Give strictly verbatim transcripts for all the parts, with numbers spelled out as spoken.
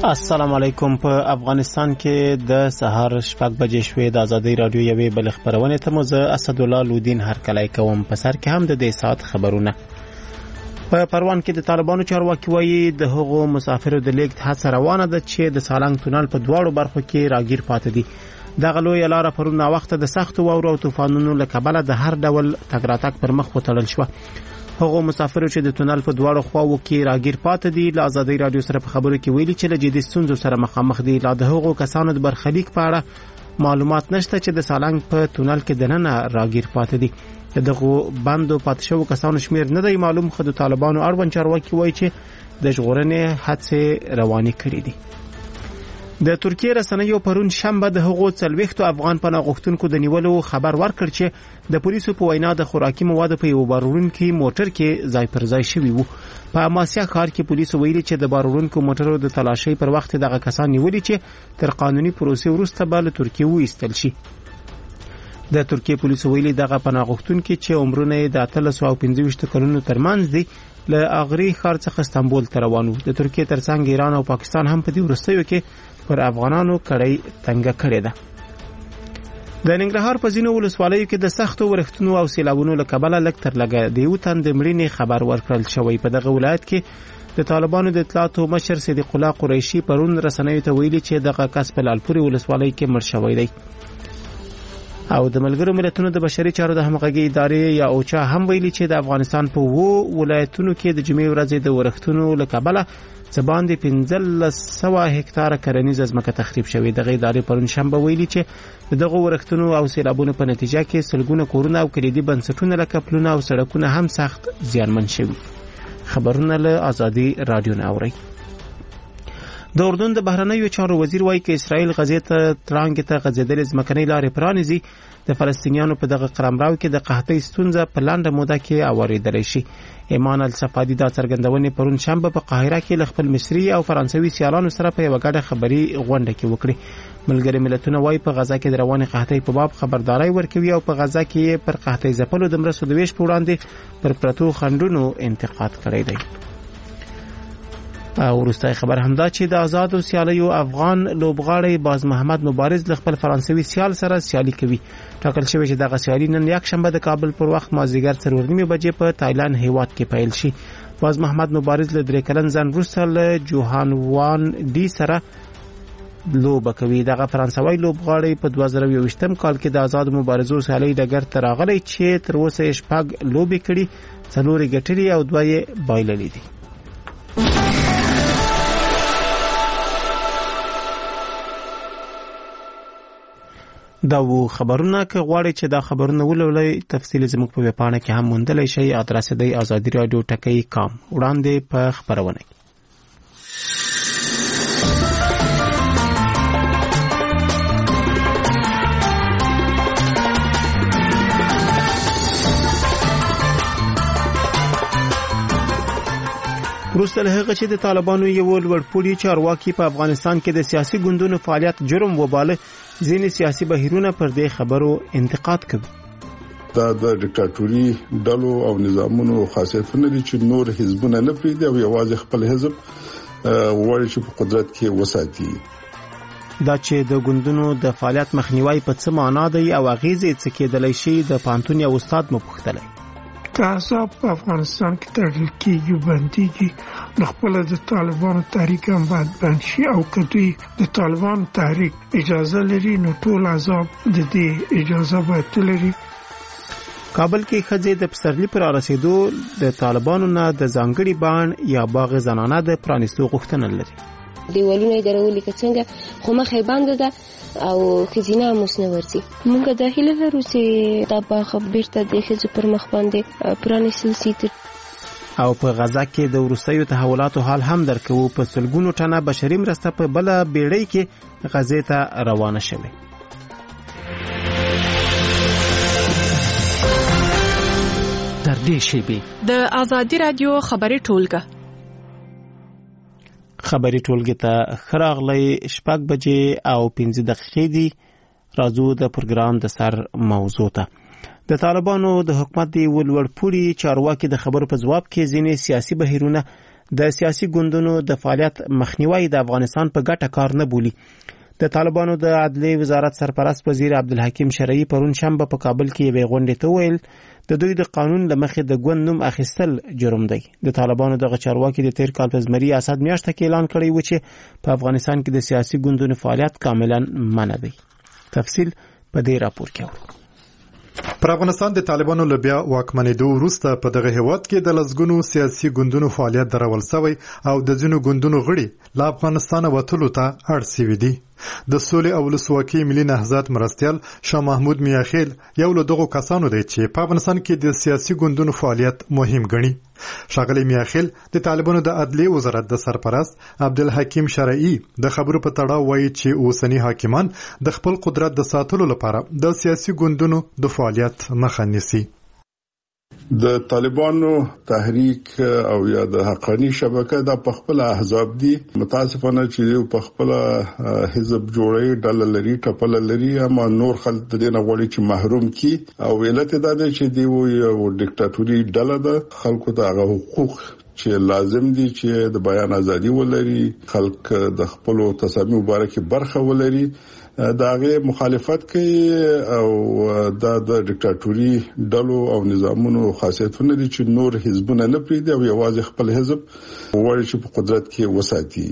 السلام علیکم. په افغانستان کې د سهار شپږ بجې شوې د ازادي رادیو یوې بل خبرونه ته مو زه اسدالله لودین هرکلی کوم. په سر کې هم د دې ساعت خبرونه. په پروان کې د طالبانو چارواکي وایي د هغو مسافرو د لیږد هڅه روانه ده چې د سالنګ تونل په دواړو برخو کې راګیر پاتې دي. دغه لویه لاره پرون ناوخته د سختو واورو او طوفانونو له کبله د هر ډول تګ راتګ پر مخ وتړل شوه. هغو مسافرو چې د تونل په دواړو خواو کې راګیر پاتې دي له ازادي رادیو سره په خبرو کې ویلي چې له جدي ستونزو سره مخامخ دي. لا د هغو کسانو د برخلیک په اړه معلومات نشته چې د سالنګ په تونل کې دننه راګیر پاتې دي. دغه بندو پاتې شوو کسانو شمیر نه دی معلوم، خو د طالبانو اړوند چارواکي وایي چې د ژغورنې هڅې روانې کړې دي. د ترکیه رسنیو پرون شنبه د هغو څلوېښتو افغان پناه غوښتونکو د نیولو خبر ورکړ چې د پولیسو په وینا د خوراکي موادو په یو بارونکي موټر کې ځای پر ځای شوي وو. په اماسیا ښار کې پولیسو ویلي چې د بارونکو موټرو د تلاشۍ پر وخت دغه کسان نیولي چې تر قانوني پروسې وروسته به له ترکیه وایستل شي. د ترکیه پولیسو ویلي دغه پناه غوښتونکي چې عمرونه یې د اتلس او پنځه ویشت کلونو ترمنځ دي له اغري ښار څخه استانبول ته روان وو. د ترکیه ترڅنګ ایران او پاکستان هم په دې وروستیو کې پر افغانانو کړی تنګه کړې ده. د ننګرهار په ځینو ولسوالیو کې د سختو ورښتونو او سیلابونو له کبله لږ تر لږه د یو تن د مړینې خبر ورکړل شوی. په دغه ولایت کې د طالبانو د اطلاعاتو مشر صدیق الله قریشي پرون رسنیو ته ویلي چې دغه کس په لالپورې ولسوالۍ کې مړ شوی دی. او د ملګرو ملتونو د بشري چارو د همغږي ادارې یا اوچا هم ویلي چې د افغانستان په وو ولایتونو کې د جمعې ورځې د ورښتونو له کبله څه باندې پنځلس سوه هکتاره کرنیزه ځمکه تخریب شوې. دغه ادارې پرون شنبه ویلي چې دغه ورښتونو او سیلابونو په نتیجه کې سلګونه کورونه او کلیدي بنسټونه لکه پلونه او سړکونه هم سخت زیانمن شوي. خبرونه له ازادي رادیو نه اوري. د اردن د بهرنیو چارو وزیر وایي چې اسرائیل غزې ته ترانګ ته غځېدلې ځمکنۍ لارې پرانیزي د فلسطینیانو په دغه قلمرو کې د قحطۍ ستونزه په لنډه موده کې اوریدلی شي. ایمان الصفادي دا څرګندونې پرون شنبه په قاهره کې له خپل مصري او فرانسوي سیالانو سره په یوه ګډه خبري غونډه کې وکړي. ملګري ملتونه وایي په غزه کې د روانې قحطۍ په باب خبرداري ورکوي او په غزه کې پر قحطۍ ځپلو د مرستو د ویش په وړاندې پر پرتو خنډونو انتقاد کړی دی. او وروستای خبر همدا چې د آزادو سیالیو افغان لوبغاړی باز محمد مبارز له خپل فرانسوي سیال سره سیالي کوي. ټاکل شوی چې دغه سیالي نن یک شنبه د کابل پر وخت مازدیګر څلور نیمې بجې په تایلند هیواد کې پیل شي. باز محمد مبارز له درې کلن ځن وروسته له جوهان وان ډي سره لوبه کوي. دغه فرانسوي لوبغاړی په دوه زره یوویشتم کال کې د آزادو مبارزو سیالۍ ډګر ته راغلی چې تر اوسه یې شپږ لوبې کړي، څلور یې ګټلې او دوه یې بایللې دي. دا و خبرونه که غواړئ چې دا خبرونه ولولئ تفصیل زموږ په ویبپاڼه کې هم موندلی شئ. ادرس دی ازادي رادیو ټکی کام. وړاندې په خبرونه وروسته له هغه چې د طالبانو یو لوړپوړي چارواکي په افغانستان کې د سیاسي ګوندونو فعالیت جرم وباله، ځینې سیاسي بهیرونه پر دې خبرو انتقاد کوي. دا د ډیکټاتوري ډلو او نظامونو خاصیتونه دي چې نور حزبونه نه پریږدي او یوازې خپل حزب وړي چې په قدرت کې وساتي. دا چې د ګوندونو د فعالیت مخنیوي په څه معنا دی او اغیزې څه کېدلی شي، د پانتون یو استاد مو پوښتلی. که احزاب په افغانستان کې تړل کېږي بندېږي نو خپله د طالبانو تحریک هم باید بند شي، او که دوی د طالبانو تحریک اجازه لري نو ټول احزاب د دې اجازه باید ولري. کابل کې ښځې د پسرلي پر رسیدو د طالبانو نه د ځانګړي بڼ یا باغ زنانه د پرانیستو غوښتنه لري. دیوالونه یې درولي که څنګه خو مخه یې بنده ده او ښځینه هم اوس نه ورځي. موږ دا هیله لرو چې دا باغ بیرته د ښځو پر مخ باندې پرانیستل شي. او په غزه کې د وروستیو تحولاتو حال هم درکوو. په سلګونو ټنه بشري مرسته په بله بیړۍ کې غزې ته روانه شوې. تر دې شیبې د ازادي رادیو خبري ټولګه خبري ټولګه ته خراغلی شپږ بجې او پنځه دقیقې دي. راځو د پروګرام د سر موضوع ته. د طالبانو د حکومت دی ولوړپوړي چارواکي د خبرو په جواب کې ځینې سیاسي بهیرونه د سیاسي ګوندونو د فعالیت مخنیوي د افغانستان په ګټه کار نه بولي. د طالبانو د عدلیې وزارت سرپرست وزیر عبدالحکیم شرعي پرون شنبه په کابل کې یوې غونډې ته وویل د دوی د قانون له مخې د ګوند نوم اخیستل جرم دی. د طالبانو دغه چارواکي د تیر کال په زمري اسد میاشته کې اعلان کړی و چې په افغانستان کې د سیاسي ګوندونو فعالیت کاملا منع دی. تفصیل په دې راپور کې اورو. پر افغانستان د طالبانو له بیا واکمنېدو وروسته په دغه هیواد کې د لسګونو سیاسي ګوندونو فعالیت درول شوی او د ځینو ګوندونو غړي له افغانستانه وتلو ته اړ شوي دي. د سولې او ولسواکۍ ملي نهضت مرستیال شاه محمود میاخیل یو له دغو کسانو دی چې په افغانستان کې د سیاسي ګوندونو فعالیت مهم ګڼي. ښاغلی میاخیل د طالبانو د عدلیې وزارت د سرپرست عبدالحکیم شرعي د خبرو په تړاو وایي چې اوسني حاکمان د خپل قدرت د ساتلو لپاره د سیاسي ګوندونو د فعالیت مخه نیسي. د طالبانو تحریک او یا د حقانی شبکه د پخپل احزاب دي. متاسفانه چې په خپل حزب جوړي ډله لري ټپل لري اما نور خلک د دې نه غوړي چې محروم کی او علت دا دی چې دی یو ډیکټاتوري ډله ده. خلکو ته هغه حقوق چې لازم دي چې د بیان ازادي ولري، خلک د خپل تصامیم مبارکي برخه ولري، داغه مخالفت کوي او دا د ډیکټاتوري ډلو او نظامونو خاصیتونه دي چې نور حزبونه نه پریږدي او یوازې خپل حزب وړي چې په قدرت کې وساتي.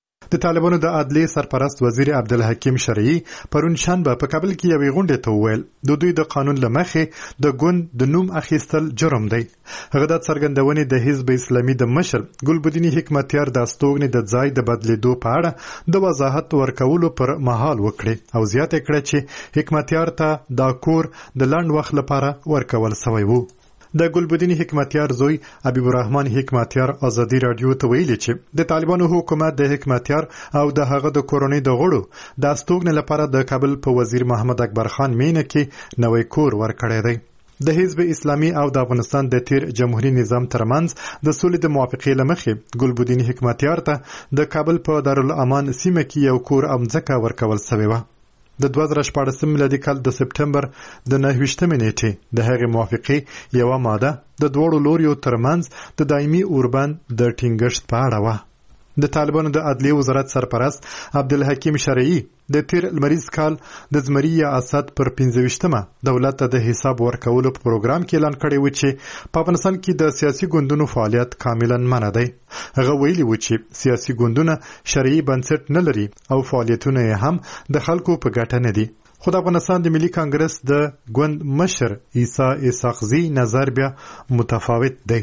د طالبانو د عدلیې سرپرست وزیر عبدالحکیم شرعي پرون شنبه په کابل کې یوې غونډې ته وویل د دوی د قانون له مخې د ګوند د نوم اخیستل جرم دی. هغه د څرګندونې د حزب اسلامي د مشر ګلبدین حکمتیار د استوګنې د ځای د بدلیدو په اړه د وضاحت ورکولو پر مهال وکړي او زیاته کړه چې حکمتیار ته دا کور د لنډ وخت لپاره ورکول شوی وو. د ګلبدین حکمتیار زوی حبیب الرحمن حکمتیار ازادي رادیو ته ویلي چې د طالبانو حکومت د حکمتیار او د هغه د کورنۍ د غړو د استوګنې لپاره د کابل په وزیر محمد اکبر خان مینه کې نوې کور ورکړی دی. د حزب اسلامي او د افغانستان د تیر جمهوریت نظام ترمنځ د سولې د موافقې لمخې ګلبدین حکمتیار ته د کابل په دارالامان سیمه کې یو کور امځکه ورکول شوی و. د دوه زره شپاړسم میلادي کال د سپټمبر د نهه ویشتمې نیټې د هغې موافقې یوه ماده د دواړو لوریو ترمنځ د دایمي اوربند د ټینګښت په اړه وه. د طالبانو د عدلیې وزارت سرپرست عبدالحکیم شرعي د تیر لمریز کال د زمري یا اسد پر پنځه ویشتمه دولت ته د حساب ورکولو په پروګرام کې اعلان کړی و چې په افغانستان کې د سیاسي ګوندونو فعالیت کاملا منع دی. هغه ویلي و چې سیاسي ګوندونه شرعي بنسټ نه لري او فعالیتونه یې هم د خلکو په ګټه نه دي. خو د افغانستان د ملي کانګرس د ګوند مشر عیسی اسحاقزي نظر بیا متفاوت دی.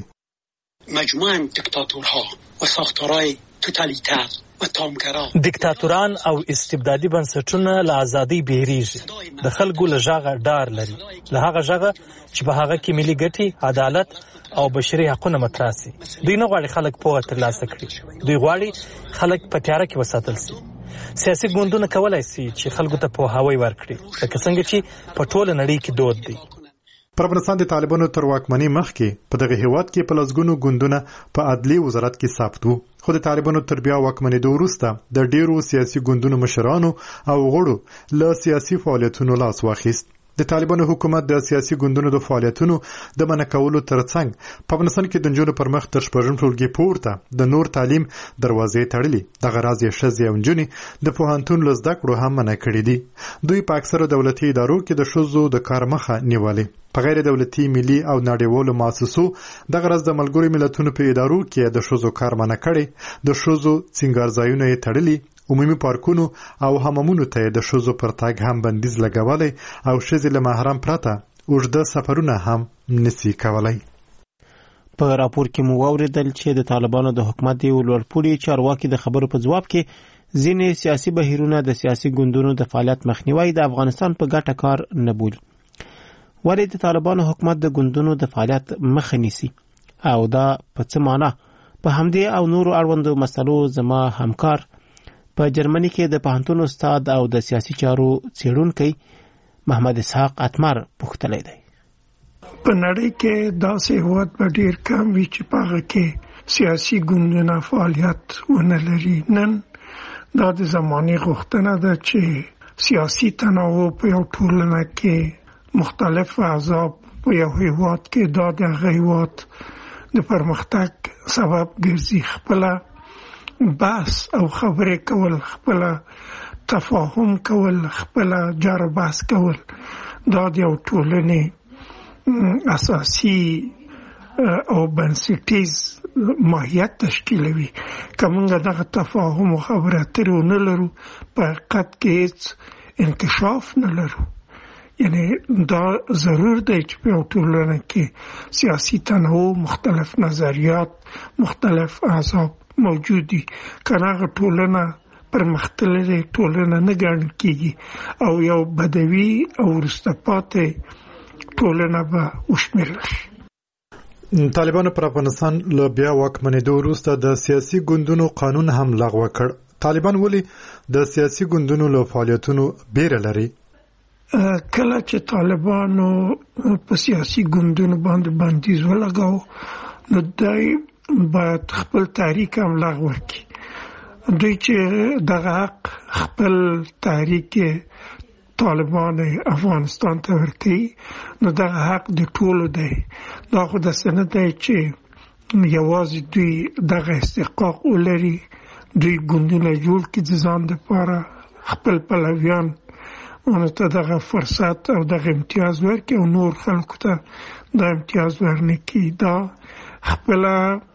مجموعاً دیکتاتورها و ساختارهای توتالیتر و تامگرا دیکتاتوران او استبدادي بنسټونه له ازادۍ بیریږي. د خلکو له ژغه ډار لري، له هغه ژغه چې په هغه کې ملي ګټې، عدالت او بشري حقونه مطرح سي. دوی نه غواړي خلک پوهه ترلاسه کړي، دوی غواړي خلک په تیاره کې وساتل سي. سیاسي ګوندونه کولای سي چې خلکو ته پوهاوی ورکړي، لکه څنګه چې په ټوله نړۍ کې دود دی. پر افغانستان د طالبانو تر واکمنۍ مخکې په دغه هیواد کې په لسګونو ګوندونه په عدلیې وزارت کې ثبت وو. خو د طالبانو تر بیا واکمنېدو وروسته د ډیرو سیاسي ګوندونو مشرانو او غړو له سیاسي فعالیتونو لاس واخیست. د طالبانو حکومت د سیاسي ګوندونو د فعالیتونو د منع کولو ترڅنګ په افغانستان کې د نجونو پر مخ تر شپږم ټولګي پورته د نور تعلیم دروازې تړلي. دغه راز یې ښځې او نجونې د پوهنتون له زده کړو هم منع کړي دي. دوی په اکثره دولتي ادارو کې د ښځو د کار مخه نیولې. په غیر دولتي ملي او نړیوالو مؤسسو دغه راز د ملګرو ملتونو په ادارو کې د ښځو کار منع کړي. د ښځو سینګارځایونه یې تړلي. عمومي پارکونو او حمامونو ته د ښځو پر تګ هم بندیز لګولی او ښځې له محرم پرته اوږده سفرونه هم نسی کولی. په راپور کې مو واوریدل چې د طالبانو د حکومت یو لوړپوړي چارواکي د خبرو په ځواب کې ځینې سیاسي بهیرونه د سیاسي ګوندونو د فعالیت مخنیوي د افغانستان په ګټه کار نه بولي. ولې د طالبانو حکومت د ګوندونو د فعالیت مخه نیسي او دا په څه معنا؟ په همدې او نورو اړوندو مسلو زما همکار په جرمني کې د پوهنتون استاد او د سیاسي چارو څېړونکی محمد اسحاق اتمر پوښتلی دی. په نړۍ کې داسې هیواد به ډېر کم وي چې په هغه کې سیاسي ګوندونه فعالیت ونه لري. نن دا د زمانې غوښتنه ده چې سیاسي تنوع په یو ټولنه کې مختلف احزاب په یو هیواد کې دا د هغه هیواد د پرمختګ سبب ګرځي. خپل بحث او خبرې کول، خپل تفاهم کول، خپل جار بحث کول دا د یو ټولنې اساسي او بنسټیز ماهیت تشکیلوي. که موږ دغه تفاهم او خبرې اترې ونه لرو په حقیقت کې هیڅ انکشاف نه لرو. یعنی دا ضرور دی چې په یو ټولنه کې سیاسي تنوع، مختلف نظریات، مختلف احزاب موجود دي. که هغه ټولنه پرمختللې ټولنه نه ګڼل کېږي او یو بدوي او وروسته پاتې ټولنه به وشمېرل شي. طالبانو پر افغانستان له بیا واکمنېدو وروسته د سیاسي ګوندونو قانون هم لغوه کړ. طالبان ولې د سیاسي ګوندونو له فعالیتونو بیره لري؟ کله چې طالبانو په سیاسي ګوندونو باندې بندیز ولګاو نو دوی باید خپل تحریک هم لغوه کړي. دوی چې دغه حق خپل تحریک طالبان افغانستان ته ورکړي نو دغه حق د ټولو دی. دا خو داسې نه دی چې یوازې دوی دغه استحقاق ولري، دوی ګوندونه جوړ کړي د ځان دپاره، خپل پلویان اونو ته دغه فرصت او دغه امتیاز ورکړي او نور خلکو ته دا امتیاز ورنکړي. دا خپل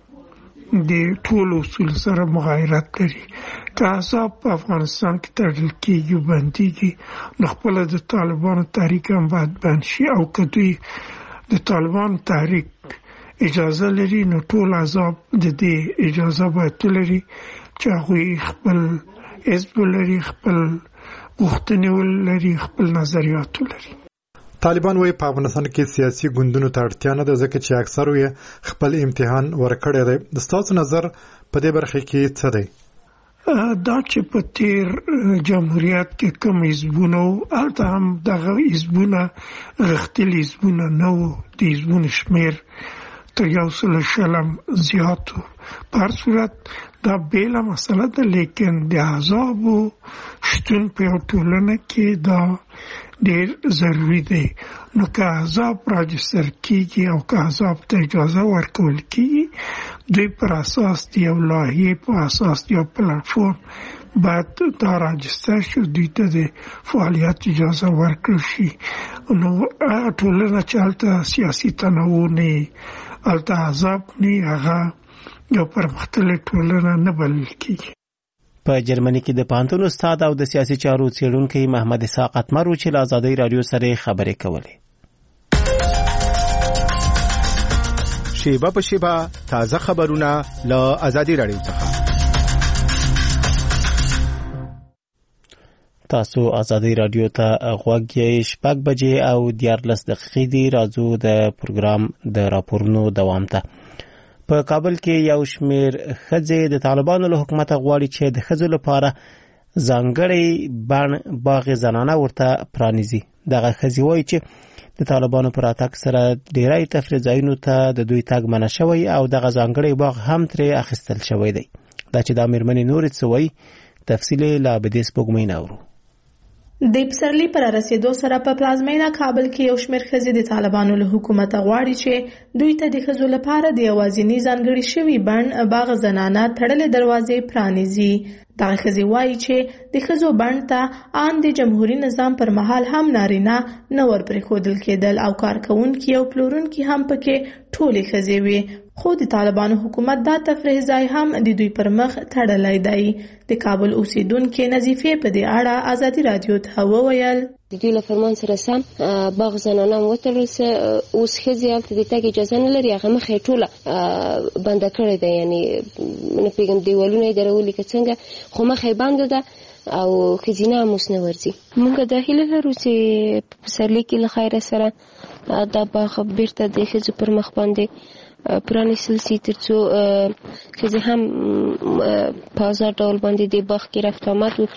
د ټولو اصول سره مغایرت لري. که احزاب په افغانستان کې تړل کېږي او بندېږي نو خپله د طالبانو تحریک هم باید بند شي، او که دوی د طالبانو تحریک اجازه لري نو ټول احزاب د دې اجازه باید ولري چې هغوی خپل حزب ولري، خپل غوښتنې ولري، خپل نظریات ولري. طالبان وايي په افغانستان کې سیاسي ګوندونو ته اړتیا نه ده ځکه چې اکثرو یې خپل امتحان ورکړی دی. د ستاسو نظر په دې برخه کې څه دی؟ دا چې په تیر جمهوریت کې کوم حزبونه وو هلته هم دغه حزبونه غښتلي حزبونه نه وو، د حزبونو شمېر تر یو سل شلم زیات وو. په هر صورت دا بیله مسله ده، لیکن د احزابو شتون په یو ټولنه کې دا ډېر ضروري دی. نو که احزاب راجستر کېږي او که احزاب ته اجازه ورکول کېږي دوی پر اساس د یو لایحې په اساس د یو پلټفورم باید دا راجستر شي، دوی ته د فعالیت اجازه ورکړل شي. نو هغه ټولنه چې هلته سیاسي تنوع نه هلته احزاب نه هغه یو پرمختللې ټولنه نه بلل کېږي. په جرمني کې د پوهنتون استاد او د سیاسي چارو څېړونکی محمد اسحاق اتمر و چې له ازادۍ راډیو سره خبرې کولې. شیبه په شیبه تازه خبرونه له ازادۍ راډیو څخه. تاسو ازادۍ راډیو ته غوږ یې شپږ بجې او دیارلس دقیقې دي. راځو د پروګرام د راپورونو دوام ته. په کابل کې یو شمېر ښځې د طالبانو له حکومته غواړي چې د ښځو لپاره ځانګړی بڼ باغ زنانه ورته پرانیزي. دغه ښځې وایي چې د طالبانو پر راتګ سره ډیری تفریح ځایونو ته د دوی تګ منع شوی او دغه ځانګړی باغ هم ترې اخیستل شوی دی. دا چې دا مېرمنې نورې څه وایي تفصیل یې له عابدې سپوږمۍ نه اورو. د پسرلي پر رسیدو سره په پلازمینه کابل کې یو شمېر ښځې د طالبانو له حکومته غواړي چې دوی ته د ښځو لپاره د یوازیني ځانګړي شوي بڼ باغ زنانه تړلې دروازې پرانیزي. دغه ښځې وایي چې د ښځو بڼ ته ان د جمهوري نظام پر مهال هم نارینه نه ورپرېښودل کېدل او کارکوونکي او پلورونکي هم پکې ټولې ښځې وي، خو د طالبانو حکومت دا تفریح ځای هم د دوی پر مخ تړلی دی. د کابل اوسیدونکې نظیفې په دې اړه ازادي راډیو ته وویل د دوی له فرمان سره سم باغ زنانه هم وتړل سه. اوس ښځې هلته د تګ اجازه نه لري، هغه مخ یې ټوله بنده کړې ده، یعنې نه پوهېږم دیوالونه یې درولي که څنګه، خو مخ یې بنده ده او ښځینه هم اوس نه ورځي. موږ دا هیله لرو چې په پسرلي کې له خیره سره دا باغ بیرته د ښځو پر مخ باندې پرانیستل سي تر څو ښځې هم په ازاد ډول باندې د باغ کې رفت آمد وکړي.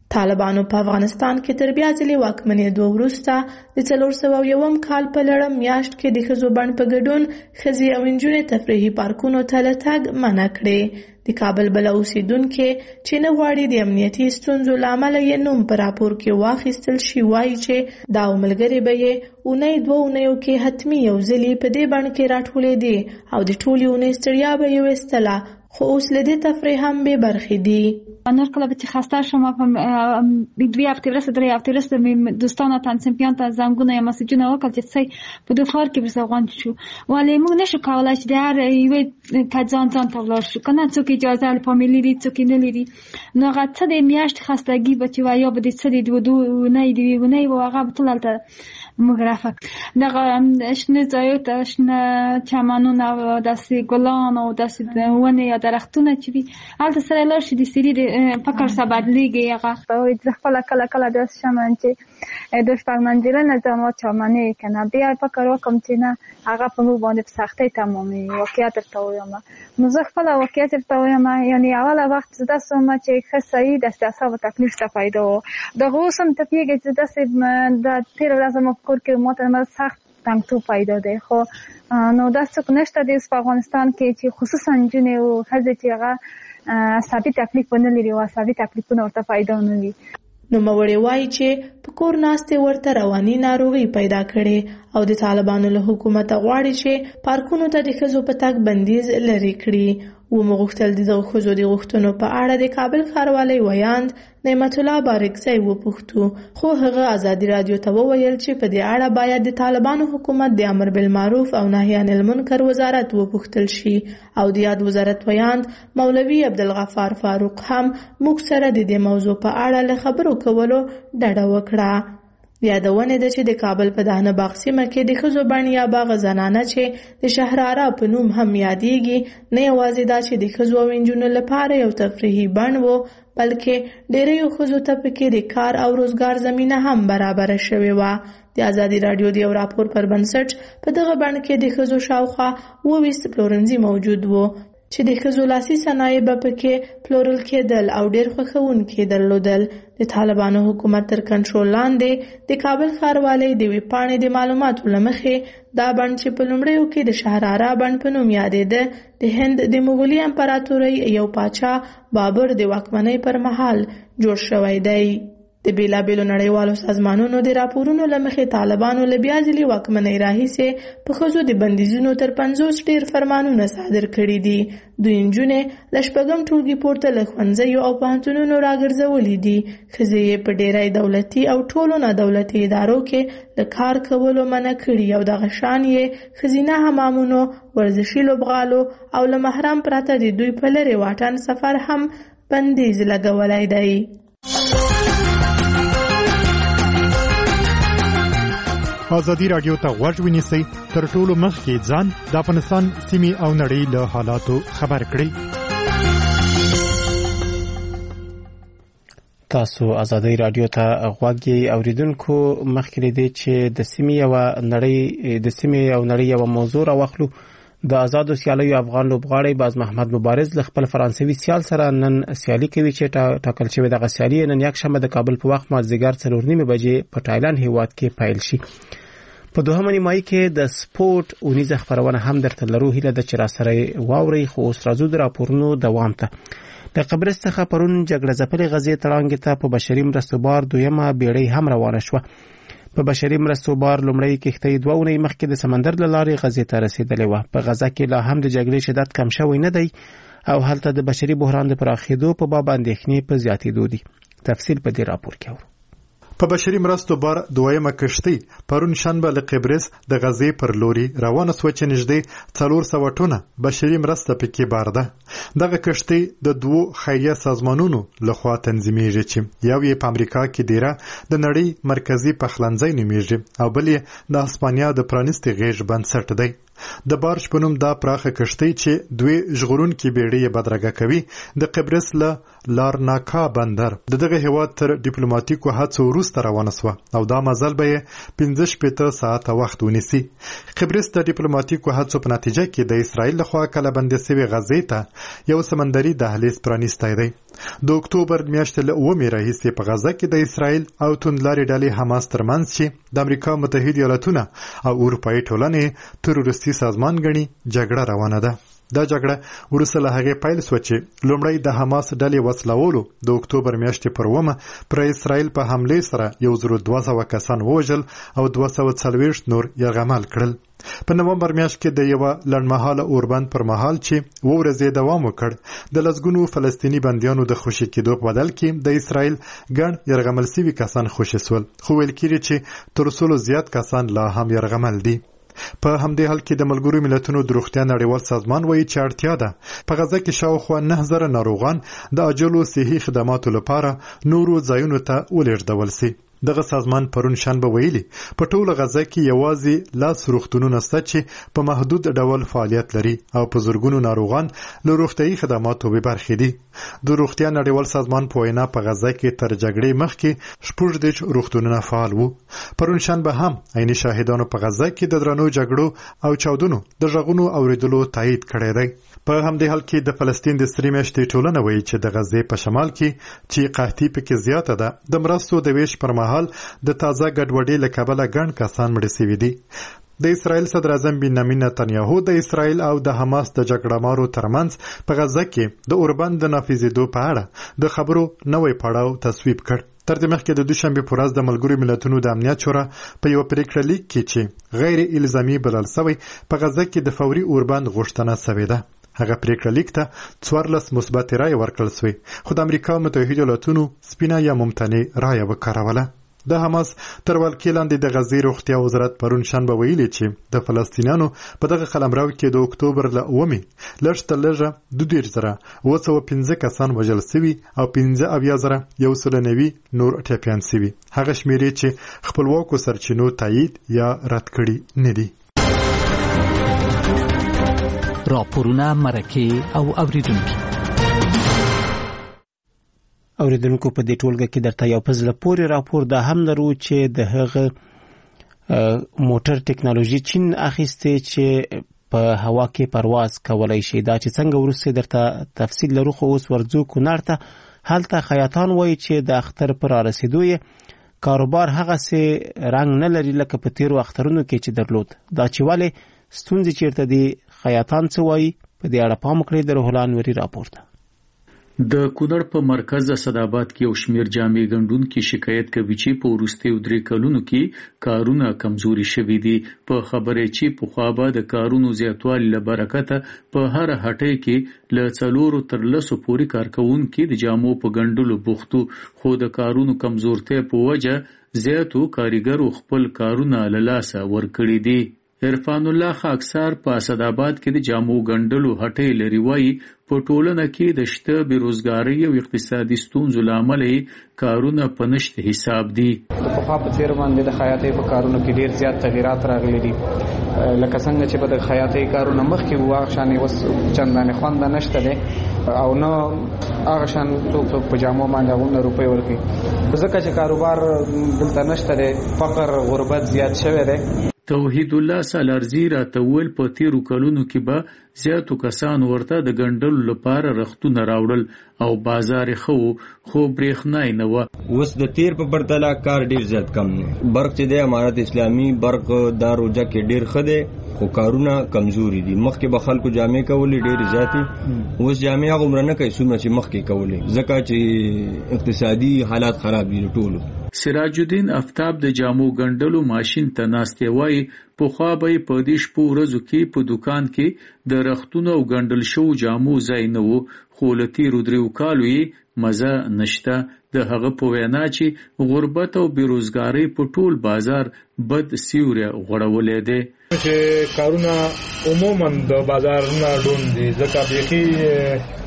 طالبانو په افغانستان کې تر بیا ځلې واکمنېدو وروسته د څلور سوه یوم کال په لړم میاشت کې د ښځو بڼ په ګډون ښځې او نجونې تفریحي پارکونو ته له تګ منع کړې. د کابل بله اوسیدونکې چې نه غواړي د امنیتي ستونزو له امله یې نوم په راپور کې واخیستل شي وایي چې دا ملګرې به یې اونۍ دوه اونیو کې حتمي یو ځلې په دې بڼ کې راټولېدې او د ټولې اونۍ ستړیا به یې ویستله، خو اوس له دې تفریح هم بې برخې دي. نور کله به چې خسته شم په دوی هفتې وروسته درې هفتې وروسته مې دوستانو تنظیمیان ته زنګونه یا مسیجونه وکړل چې څه په دې ښار کې ورسره غونډ شو، ولې موږ نشو کولی چې د هر یوې که ځان ځان ته ولاړ شو، که نه څوک اجازه له فامیلي لري څوک یې نه لري، نو هغه څه د میاشتې خستګي به چې وه یا به د څه د دوه دوه اونۍ د یوې اونۍ به هغه به ټول هلته موږ رافه دغه شنه ځایو ته شنه چمنونه او داسې ګلان او داسې ونې یا درختونه چې وي هلته سره لاړ شي د سړي د فکر څه بدلېږي. هغه زه خپله کله کله داسې شم چې د شپږ منزله ځان واچومنې که نه بیا فکر وکړم چې نه هغه په موږ باندې په سختۍ تماموي. واقعیت درته ووایم نو زه خپله واقعیت درته ووایم یعنې اوله وخت زه داسې وم چې ښه صحیح داسې اعصابو تکلیف ته پیدا و. دغه اوس هم ته پوهېږې چې داسې د تېره ورځ زما په کور کې ماته لمر سخت تنګتوب پیدا دی، خو نو داسې څوک نشته دی په افغانستان کې چې خصوصا نجونې او ښځې چې هغه عصبي تکلیف ونه لري او عصبي تکلیفونه ورته پیدا نه وي. نوموړې وایي چې په کور ناستې ورته رواني ناروغي پیدا کړې او د طالبانو له حکومته غواړي چې پارکونو ته د ښځو په تګ بندیز لرې کړي. ومو غوښتل د دغه ښځو د غوښتنو په اړه د کابل ښاروالۍ ویاند نعمت الله بارکزی وپوښتو، خو هغه ازادي راډیو ته وویل چې په دې اړه باید د طالبانو حکومت د امر بالمعروف او نهي عن المنکر وزارت وپوښتل شي او د یاد وزارت ویاند مولوي عبدالغفار فاروق هم موږ سره د دې موضوع په اړه له خبرو کولو ډډه وکړه. یادونه ده چې د کابل په دهنه باغ سیمه کې د ښځو بڼ یا باغ زنانه چې د شهراره په نوم هم یادېږي نه یوازې دا چې د ښځو او نجونو لپاره یو تفریحي بڼ و بلکې ډېریو ښځو ته پکې د کار او روزګار زمینه هم برابره شوې وه. د ازادي راډیو د یو راپور پر بنسټ په دغه بڼ کې د ښځو شاوخوا اووه ویشت پلورنځي موجود وو چې د ښځو لاسي صنایع به پکې پلورل کېدل او ډېر خوښوونکي درلودل. د طالبانو حکومت تر کنټرول لاندې د کابل ښاروالۍ د ویب پاڼې د معلوماتو له مخې دا بڼ چې په لومړیو کې د شهراره بڼ په نوم یادېده د هند د مغولي امپراتورۍ یو پاچا بابر د واکمنۍ پر مهال جوړ شوی دی. د بیلابیلو نړیوالو سازمانونو د راپورونو له مخې طالبانو له بیا ځلې واکمنۍ راهیسې په ښځو د بندیزونو تر پنځوس ډېر فرمانونه صادر کړي دي. دوی نجونې له شپږم ټولګي پورته له ښوونځیو او پوهنتونونو راګرځولي دي. ښځې یې په ډېری دولتي او ټولو نادولتي ادارو کې له کار کولو منع کړي او دغه شان یې ښځینه حمامونو، ورزشي لوبغالو او له محرم پرته د دوی په لرې واټن سفر هم بندیز لګولی دی. ازادي راډیو ته غوږ ونیسئ تر ټولو مخکې ځان د افغانستان سیمې او نړۍ له حالاتو خبر کړئ. تاسو ازادي راډیو ته غوږ یې اوریدونکو مخکې لیدئ چې د سیمې او نړۍ د سیمې او نړۍ یو موضوع راوخلو. د آزادو سیالیو افغان لوبغاړی باز محمد مبارز له خپل فرانسوي سیال سره نن سیالي کوي چې ټاکل شوې دغه سیالي نن یکشنبه د کابل په وخت مازدیګر څلور نیمې بجې په تایلند هیواد کې پیل شي. په دوهمه نیمایي کې د سپورت اونیزه خبرونه هم درته لرو. هیله ده چې راسره واورئ. خو اوس راځو د راپورونو دوام ته. د قبرس څخه پرون جګړه ځپلې غزې تړانګې ته په بشري مرستو بار دویمه بیړۍ هم روانه شوه. په بشري مرستو بار لومړی کښتۍ دوه اونۍ مخکې د سمندر له لارې غزې ته رسېدلې وه. په غزه کې لا هم د جګړې شدت کم شوی نه دی او هلته د بشري بحران د پراخېدو په باب اندېښنې په زیاتېدو دي. تفصیل په دې راپور کې اورو. په بشري مرستو بار دویمه کشتۍ پرون شنبه له قبرس د غزې پر لوري روانه سوه چې نږدې څلور سوه ټونه بشري مرسته پکې بار ده. دغه کشتۍ د دوو خیریه سازمانونو لخوا تنظیمیږي چې یو یې په امریکا کې دیره د نړۍ مرکزي پخلنځی نومیږي او بل یې د هسپانیا د پرانیستې غېږ بنسټ دی. د بارج په نوم دا پراخه کشتۍ چې دوی ژغورونکي بیړۍ بدرګه کوي د قبرس له لارناکا بندر د دغه هیواد تر ډیپلوماټیکو هڅو وروسته روانه شوه او دا مزل به یې پنځه شپېته ساعته وخت ونیسي. قبرس د ډیپلوماټیکو هڅو په نتیجه کې د اسرائیل لخوا کلهبندې شوې غزې ته یو سمندري دهلیز پرانیستی دی. د اکتوبر میاشتې له اوومې راهیسې په غزه کې د اسرائیل او توندلارې ډلې حماس ترمنځ چې د امریکا متحده ایالاتونه او اروپایي ټولنې تروریستي سازمان ګڼي جګړه روانه ده. دا جګړه وروسته له هغې پیل شوه چې لومړی د حماس ډلې وسلوالو د اکتوبر میاشتې پر اوومه پر اسرائیل په حملې سره یو زر دوه سوه کسان ووژل او دوه سوه څلوېښت نور یرغمل کړل. په نومبر میاشت کې د یوه لنډمهاله اوربند پر مهال چې اوه ورځې دوام وکړ د لسګونو فلسطیني بندیانو د خوشي کېدو په بدل کې د اسرائیل ګڼ یرغمل سوي کسان خوشي سول، خو ویل کېږي چې تر سلو زیات کسان لا هم یرغمل دي. په همدې حال کې د ملګرو ملتونو د روغتیا نړیوال سازمان وایي چې اړتیا ده په غزه کې شاوخوا نه زره ناروغان د عاجلو صحي خدماتو لپاره نورو ځایونو ته ولېږدول شي. دغه سازمان پرون شنبه ویلي په ټوله غزه کې یوازې لاس روغتونونه شته چې په محدود ډول فعالیت لري او په زرګونو ناروغان له روغتیايي خدماتو بې برخې دي. د روغتیا نړیوال سازمان په وینا په غزه کې تر جګړې مخکې شپږ دېرش روغتونونه فعال وو. پرون شنبه هم عیني شاهدانو په غزه کې د درنو جګړو او چاودنو د غږونو اوریدلو تایید کړی دی. په همدې حال کې د فلسطین د سرې میاشتې ټولنه وایي چې د غزې په شمال کې چې قحطي پکې زیاته ده د مرستو د ویش پر مهال د تازه ګډوډۍ له کبله ګڼ کسان مړه شوي دي. د اسرائیل صدر اعظم بنیامین نتنیاهو د اسرائیل او د حماس د جګړه مارو ترمنځ په غزه کې د اوربند د نافذېدو په اړه د خبرو نوی پړاو تصویب کړ. تر دې مخکې د دوشنبې په ورځ د ملګرو ملتونو د امنیت شورا په یوه پریکړه لیک کې چې غیر الزامي بلل شوی په غزه کې د فوري اوربند غوښتنه شوې ده. هغه پریکړه لیک ته څوارلس مثبتې رایې ورکړل شوې، خو د امریکا متحده ایالاتونو سپینه یا ممتنع رایه وکاروله. د حماس تر ولکې لاندې د غزې روغتیا وزارت پرون شنبه ویلي چې د فلسطینیانو په دغه قلمرو کې د اکتوبر له اوومې لږ تر لږه دوه دېرش زره اوه سوه پنځه کسان وژل شوي او پنځه اویا زره یو سل نوي نور ټپیان شوي، هغه شمیرې چې خپلواکو سرچینو تایید یا رد کړي نه دي. راپورونه، مرکې او اوریدونکي اوریدونکو په دې ټولګه کې درته یو په زړه پورې راپور دا هم لرو چې د هغه موټر ټیکنالوژي چین اخیستې چې په هوا کې پرواز کولای شي. دا چې څنګه وروسته درته تفصیل لرو، خو اوس ورځو کونړ ته هلته خیاطان وایي چې د اختر پر رسیدو یې کاروبار هغه سي رنګ نه لري لکه په تیرو اخترونو کې چې درلود. دا چې ولې ستونزې چیرته دي، خیاطان څه وایي، په دې اړه پام وکړئ. د روح الله انوري راپور ده. د کونړ په مرکز اسداباد کې یو شمیر جامې ګنډونکي شکایت کوي چې په وروستیو درې کلونو کې کارونه کمزوري شوي دي. په خبره چې په خوا به د کارونو زیاتوالي له برکته په هر هټۍ کې له څلورو تر لسو پورې کارکوونکي د جامو په ګنډلو بوختو، خو د کارونو کمزورتیا په وجه زیاتو کاریګرو خپل کارونه له لاسه ورکړي دي. عرفان الله خاکسار په اسداباد کې د جامو ګنډلو هټۍ لري، وایي په ټولنه کې د شته بیروزګارۍ او اقتصادي ستونزو له امله کارونه په نشته حساب دي. د پخوا په څېر باندې د خیاطۍ په کارونو کې ډېر زیات تغیرات راغلي دي، لکه څنګه چې به د خیاطۍ کارونه مخکې وو هغه شان اوس چندانې خوند نشته دی او نه هغه شان څوک څوک په جامو باندې هغومره روپۍ ورکوي، ځکه چې کاروبار دلته نشته دی، فقر غربت زیات شوی دی. توحید الله سالارزی راته وویل په تیرو کلونو کې به زیاتو کسانو ورته د ګنډلو لپاره رختونه راوړل او بازار یې ښه و، خو برېښنا یې نه وه. اوس د تیر په پرتله کار ډېر زیات کم دی. برق چې دی امارت اسلامي برق دا روجه کې ډېر ښه دی، خو کارونه کمزوري دي. مخکې به خلکو جامې کولې ډېرې زیاتې، اوس جامې هغومره نه کوي څومره چې مخکې کولې، ځکه چې اقتصادي حالات خراب دي ټولو. سراج الدین افتاب د جامو ګنډلو ماشین ته ناستې وایي پخوا به یې په دې شپو ورځو کې په دوکان کې د رختونو او ګنډل شوو جامو ځای نه و، خو له تېرو دریو کالو یې مزه نشته. د هغه په وینا چې غربت او بیروزګارۍ په ټول بازار بد سیوری غوړولی دی. چې کارونه عموما د بازارونه ډون دي، ځکه بیخي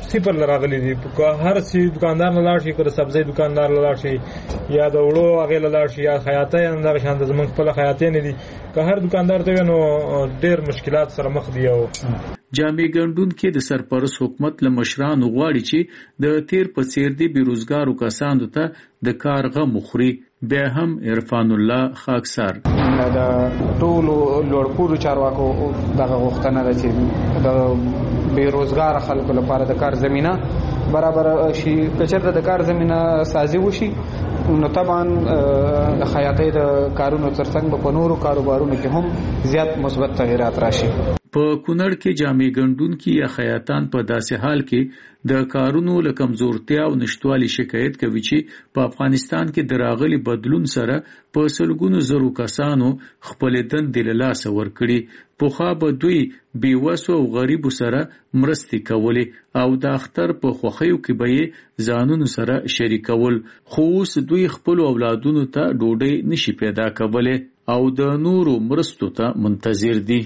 صفر لراغلي دي هر څه دکاندار نه لاړ شي کړه سبزی دکاندار لاړ شي یا د وړو هغه لاړ شي یا خیاطۍ نه شان د زمونږ خپل خیاطۍ نه دي که هر دکاندار ته نو ډېر مشکلات سره مخ دي. او جامع ګنډون کې د سرپرست حکومت له مشرانو غواړي چې د تیر په څیر دي بیروزګارو کسانو ته د کار غم مخري. بیا هم عرفان الله خاکسار د ټولو لوړپوړو چارواکو دغه غوښتنه ده چې د بیروزګار خلکو لپاره د کار زمينه برابر شي. کچېرته د کار زمينه سازي وشي نو طبعا د خیاطۍ د کارونو ترڅنګ په نورو کاروبارونو کې هم زیات مثبت تغیرات راشي. په کونړ کې جامع ګنډون کې یا خیاطان په داسې حال کې د کارونو له کمزورتیا او نشټوالي شکایت کوي چې په افغانستان کې د راغلي بدلون سره په سلګونو زرو کسانو خپل دندې له لاسه ورکړي. پخوا به دوی بیوسو او غریبو سره مرستې کولې او د اختر په خوښیو کې به یې ځانونو سره شریکول، خو اوس دوی خپل اولادونو ته ډوډۍ نشي پیدا کولی او د نورو مرستو ته منتظر دي.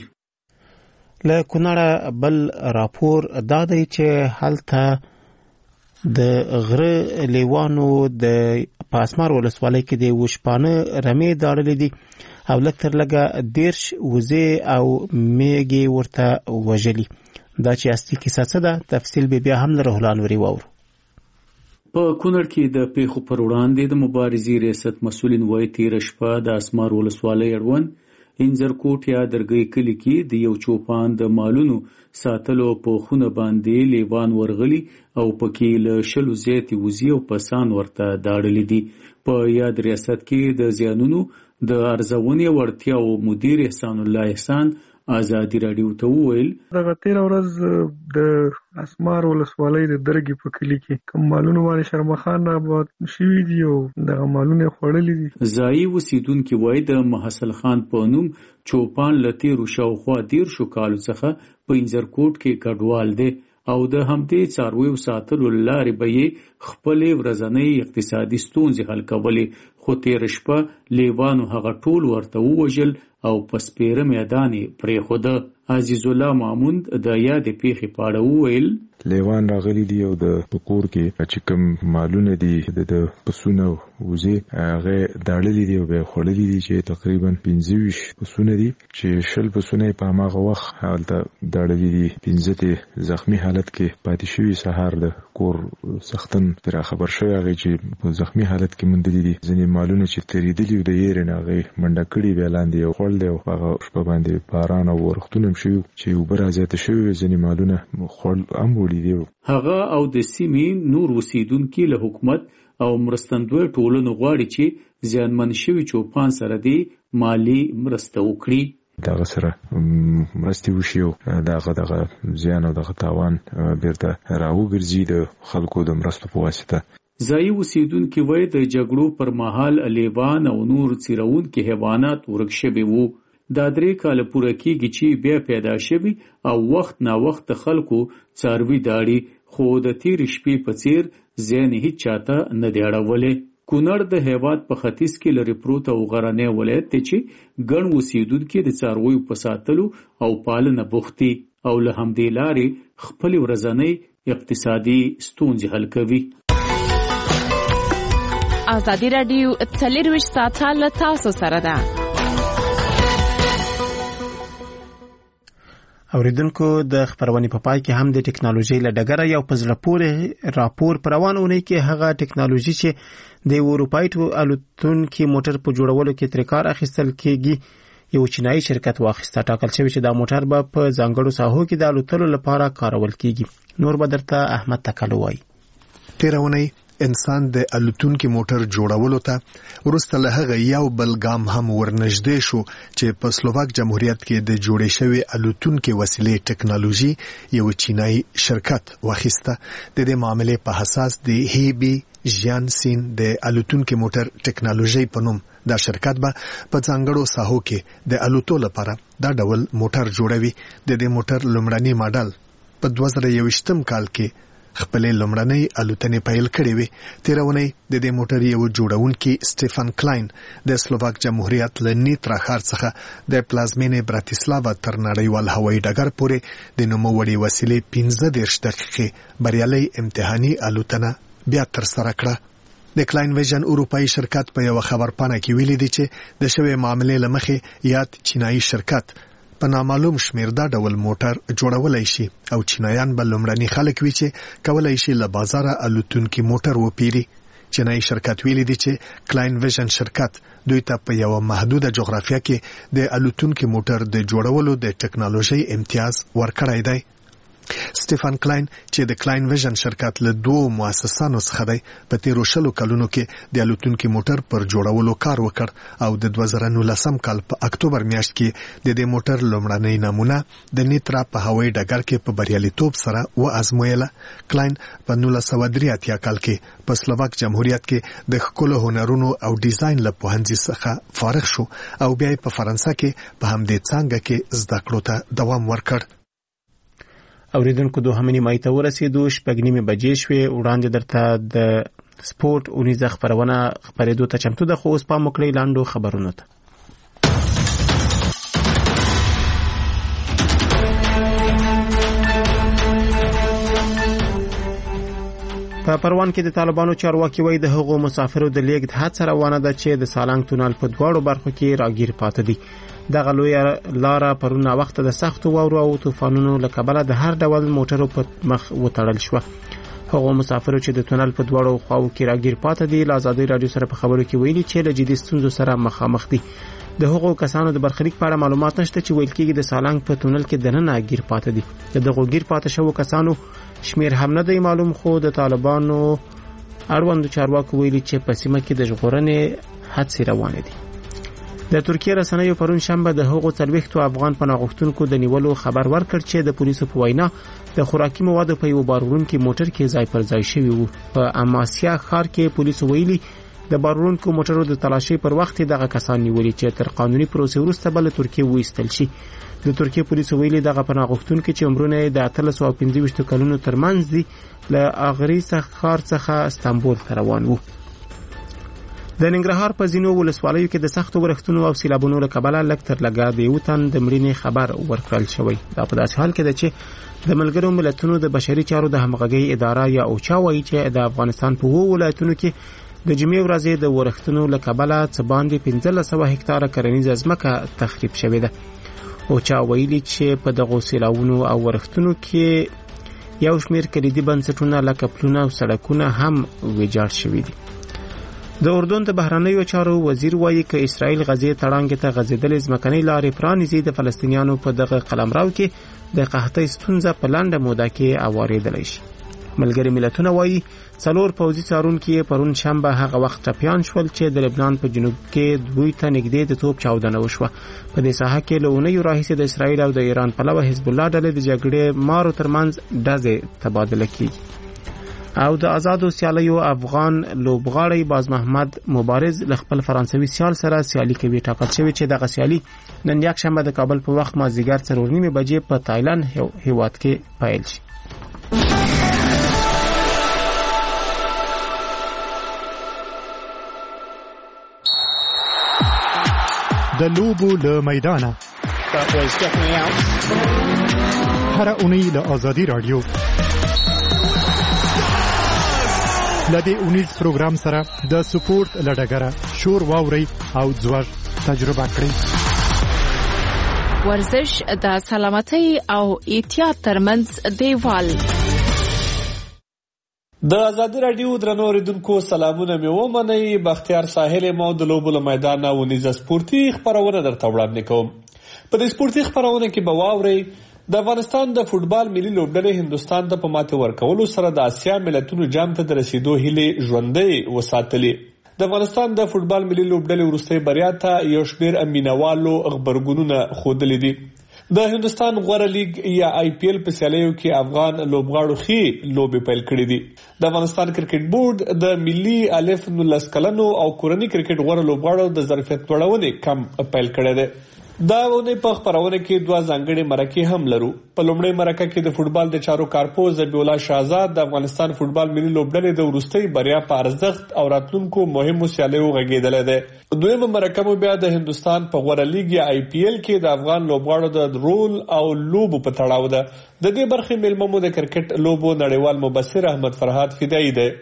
له کونړه بل راپور دا دی چې هلته د غره لیوانو د پاسمار ولسوالۍ کې د وشپانه رمې داړلې دي او لږ تر لږه دیرش وزې او میږې ورته وژلي. دا چې اصلي کیسه څه ده تفصیل به بیا هم له روح نوري واورو. په کونړ کې د پیښو پر وړاندې د مبارزې ریاست مسؤلین وایي تېره شپه د اسمار ولسوالۍ اړوند انځرکوټ یا درګۍ کلي کې د یو چوپان د مالونو ساتلو په خونه باندې لیوان ورغلي او پکې له شلو زیاتې وزې او پسان ورته داړلي دي. په یاد ریاست کې د زیانونو د ارزونې وړتیاو مدیر احسان الله احسان ازادي راډیو ته وویل دغه تیر ورځ د اسمار ولسوالۍ د درګي په کلی کې کوم مالونه باندې شرمخان آباد شوي دي او دغه مالونه خوړلي دي. ځایي اوسیدونکي وایي د محصل خان په نوم چوپان له تیرو شاوخوا دیرشو کالو څخه په انځرکوټ کې کډوال دی او د همدې څارویو ساتلو له لارې به یې خپلې ورځنۍ اقتصادي ستونزې حل کولې، خو تېره شپه لیوانو هغه ټول ورته ووژل او په سپېره میدان یې پرېښوده. عزیز الله ماموند د یادې پیښې په اړه وویل لیوان راغلي دي او د کور کې چې کوم مالونه دي د پسونه وزې هغه داړلي دي او به خوړلي دي چې تقریبا پنځه ویشت پسونه دي چې شل پسونه په هغه وخت حالت داړلي دي، پنځه ته زخمی حالت کې پاتې شوي. سهار د کور سختن پر خبر شوی هغه چې په زخمی حالت کې مندلي دي. ځینې مالونه چې تریدلي د یې نه هغه منډه کړي به لاندې او خړل او هغه شپه باندې باران او ورختونه شوی چې وبره زیاته شوی. ځینې مالونه خړل ام هغه او د سیمې نور اوسیدونکي له حکومت او مرستندوی ټولنو غواړي چې زیانمن شوي چوپان سره دی مالی مرسته وکړي. دغه سره مرستې وشي او دغه دغه زیان او دغه تاوان بیرته راوګرځي د خلکو د مرستو په واسطه. ځایي اوسیدونکي وایي د جګړو پر مهال لیوان او نور څیرونکي حیوانات ورک شوي وو. دا درې کاله پوره کېږي چې بیا پیدا شوي او وخت نا وخت خلکو څاروي داړي، خو د تېرې شپې په څیر زیان هیڅ چاته نه دی اړولی. کونړ د هیواد په ختیځ کې لرې پروت او غرنی ولایت دی چې ګڼ اوسیدونکي د څارویو په ساتلو او پالنه بوخت دي او له همدې لارې خپلې ورځنۍ اقتصادي ستونزې حل کوي. ازادي راډیو څلرویشت ساعته له تاسو سره ده. اوریدونکو د خبرونې په پای کې هم د ټکنالوژي له ډګره یو په زړه پورې راپور پر روانونه کې هغه ټکنالوژي چې د اروپایي الوتونکي موټر په جوړولو کې تر کار اخیستل کېږي یو چینایي شرکت واخیسته. ټاکل شوی چې دا موټر به په ځانګړو ساحو کې د الوتلو لپاره کارول کېږي. نور به درته احمد تکلو وایي. تیرونی انسان د الوتونکي موټر جوړولو ته ورسته له هغه یو بل ګام هم ورنږدې شو چې په سلوواک جمهوریت کې د جوړې شوی الوتونکي وسیلې ټکنالوژي یو چینایي شرکت واخیسته. د دې معاملې په حساس د هیبي ژیانسین د الوتونکي موټر ټکنالوژي په نوم دا شرکت به په ځانګړو ساحو کې د الوتلو لپاره دا ډول موټر جوړوي. د دې موټر لومړنی ماډل په دوه زره یوویشتم کال کې خپل لومړنۍ الوتنې پیل کړې وې. تیرونی د دې موټر یو جوړونکي سټيفن کلاین د سلوواک جمهوریت له نیترا ښار څخه د پلازمینې براتیسلاوا تر نړیوال هوایي ډګر پورې د نوموړې وسیلې پنځه دېرش دقیقې بریالي امتحاني الوتنه بیا تر سره کړه. د کلاین ویژن اروپایي شرکت په یو خبرپاڼه کې ویلي دی چې د شوې معاملې لمخې یاد چینایي شرکت په نامعلوم شمیر دا ډول موټر جوړولای شي او چینایان به لومړني خلک وي چې کولای شي له بازاره الوتونکي موټر وپیري. چینایي شرکت ویلي دی چې کلاین ویژن شرکت دوی ته په یو محدوده جغرافیه کې د الوتونکي موټر د جوړولو د ټکنالوژي امتیاز ورکړی دی. سټيفن کلاین چې د کلاین ویژن شرکت له دوه مؤسسانو څخه دی په تیرو شلو کلونو کې د الوتونکي موټر پر جوړولو کار وکړ او د دوه زره نولسم کال په اکتوبر میاشت کې د دې موټر لومړنۍ نمونه د نیترا په هوایي ډګر کې په بریالیتوب سره وازمویله. کلاین په نولس سوه درې اتیا کال کې په سلوواک جمهوریت کې د ښکلو هنرونو او ډیزاین له پوهنځي څخه فارغ شو او بیا په فرانسه کې په همدې څانګه کې زده کړو ته دوام ورکړ. اوریدونکو دوه نیمه ته ورسېدو، شپږ نیمه بجې شوې. وړاندې درته د سپورت اونیزه خبرونه خبرېدو ته چمتو ده، خو اوس پام وکړئ لاندو خبرونو ته. په پروان کې د طالبانو چارواکي وایي د هغو مسافرو د لیږد هڅه روانه ده چې د سالنګ تونل په دواړو برخو کې راګیر پاتې دي. دغه لویه لاره پرون وخت د سختو واورو او طوفانونو له کبله د هر ډول موټرو په مخ وتړل شو. هغو مسافرو چې د تونل په دواړو خواو کې راګیر پاتې دي له ازادي رادیو سره په خبرو کې ویلي چې له جدي ستونزو سره مخامخ دي. د هغو کسانو د برخلیک په اړه معلومات نشته چې ویل کېږي د سالنګ په تونل کې دننه ګیر پاتې دي. دغه ګیر پاتې شوو کسانو شمیر هم نه دی معلوم، خو د طالبانو اړوندو چارواکو ویلي چې په سیمه کې د ژغورنې هڅې روانې دي. د ترکیه رسنیو پرون شنبه د هغو څلوېښتو افغان پناهغوښتونکو د نیولو خبر ورکړ چې د پولیسو په وینا د خوراکي موادو په یو باروړونکي موټر کې ځای پر ځای شوي وو. په اماسیا ښار کې پولیسو ویلي د باروړونکو موټرو د تلاشي پر وخت دغه کسان نیولي چې تر قانوني پروسې وروسته بل ترکیه وایستل شي. د ترکیه پولیسو ویلي دغه پناهغوښتونکو چې عمرونه د اتلس او پنځه ویشت کلونو ترمنځ دي له اغریس ښار څخه استانبول ته روان وو. د ننګرهار په ځینو ولسوالیو کې د سختو ورښتونو او سیلابونو له کبله لږ تر لږه د یو تن د مړینې خبر ورکړل شوی. دا په داسې حال کې ده چې د ملګرو ملتونو د بشري چارو د همغږۍ اداره یا اوچا وایي چې د افغانستان په اووه ولایتونو کې د جمعې ورځې د ورښتونو له کبله څه باندې پنځلس سوه هکتاره کرنیزه ځمکه تخریب شوې ده. اوچا ویلي چې په دغو سیلابونو او ورښتونو کې یو شمېر کلیدي بنسټونه لکه پلونه او سړکونه هم ویجاړ شوي دي. د اردن د بهرنیو چارو وزیر وایي که اسرائیل غزې تړانګې ته غځېدلې ځمکنۍ لارې پرانیزي د فلسطینیانو په دغه قلمرو کې د قحطۍ ستونزه په لنډه موده کې اوارېدلی شي. ملګري ملتونه وایي څلور پوځي څارونکي پرون شنبه هغه وخت ټپیان شول چې د لبنان په جنوب کې دوی ته نږدې د توپ چاودنه وشوه. په دې ساحه کې له اونیو راهیسې د اسرائیل او د ایران پلوه حزب الله ډلې د جګړې مارو ترمنځ ډزې تبادله کیږي. او د آزادو سیالیو افغان لوبغاړی باز محمد مبارز له خپل فرانسوي سیال سره سیالي کوي. ټاکل شوی چې دغه سیالي نن یک شنبه د کابل په وخت مازدیګر څلور نیمې بجې په تایلند هیواد کې پیل شي. د لوبو له میدانه هر اونۍ له آزادي رادیو لدې اونیز پروګرام سره د سپورت لډګره شور واوري او ځوړ تجربه کړئ. ورزش د سلامتۍ او احتیاط ترمنځ دیوال. د آزادي رادیو درنو اوریدونکو سلامونه مې ومنئ. بختیار ساحل مو د لوبو له میدانه ونیزه سپورتي خبرونه درته وړاندې کوم. په دې سپورتي خبرونه کې به واورئ د افغانستان د فوټبال ملي لوبډلې هندستان ته په ماتې ورکولو سره د آسیا ملتونو جام ته د رسیدو هیلې ژوندۍ وساتلې. د افغانستان د فوټبال ملي لوبډلې وروستۍ بریا ته یو شمېر مینوالو غبرګونونه ښودلي دي. د هندستان غوره لیگ یا آی پی ایل په سیالیو کې افغان لوبغاړو ښې لوبې پیل کړې دي. د افغانستان کرکټ بورډ د ملي الف نولس کلنو او کورني کرکټ غوره لوبغاړو د ظرفیت لوړونې کم پیل کړی دی. دا ونه په خبرونه کې دوه ځانګړي مرکې هم لرو. په لومړی مرکه کې د فوتبال د چارو کارپوز ذبیح الله شهزاد د افغانستان فوتبال ملي لوبډلې د وروستۍ بریا په ارزښت او راتلونکو مهمو سیالیو غږېدلی دی. دویمه مرکه مو بیا د هندوستان په غوره لیګ یا آی پی ایل کې د افغان لوبغاړو د رول او لوبو په تړاو ده. د دې برخې میلمه مو د کرکټ لوبو نړیوال مبصر احمد فرهاد فدایي دی.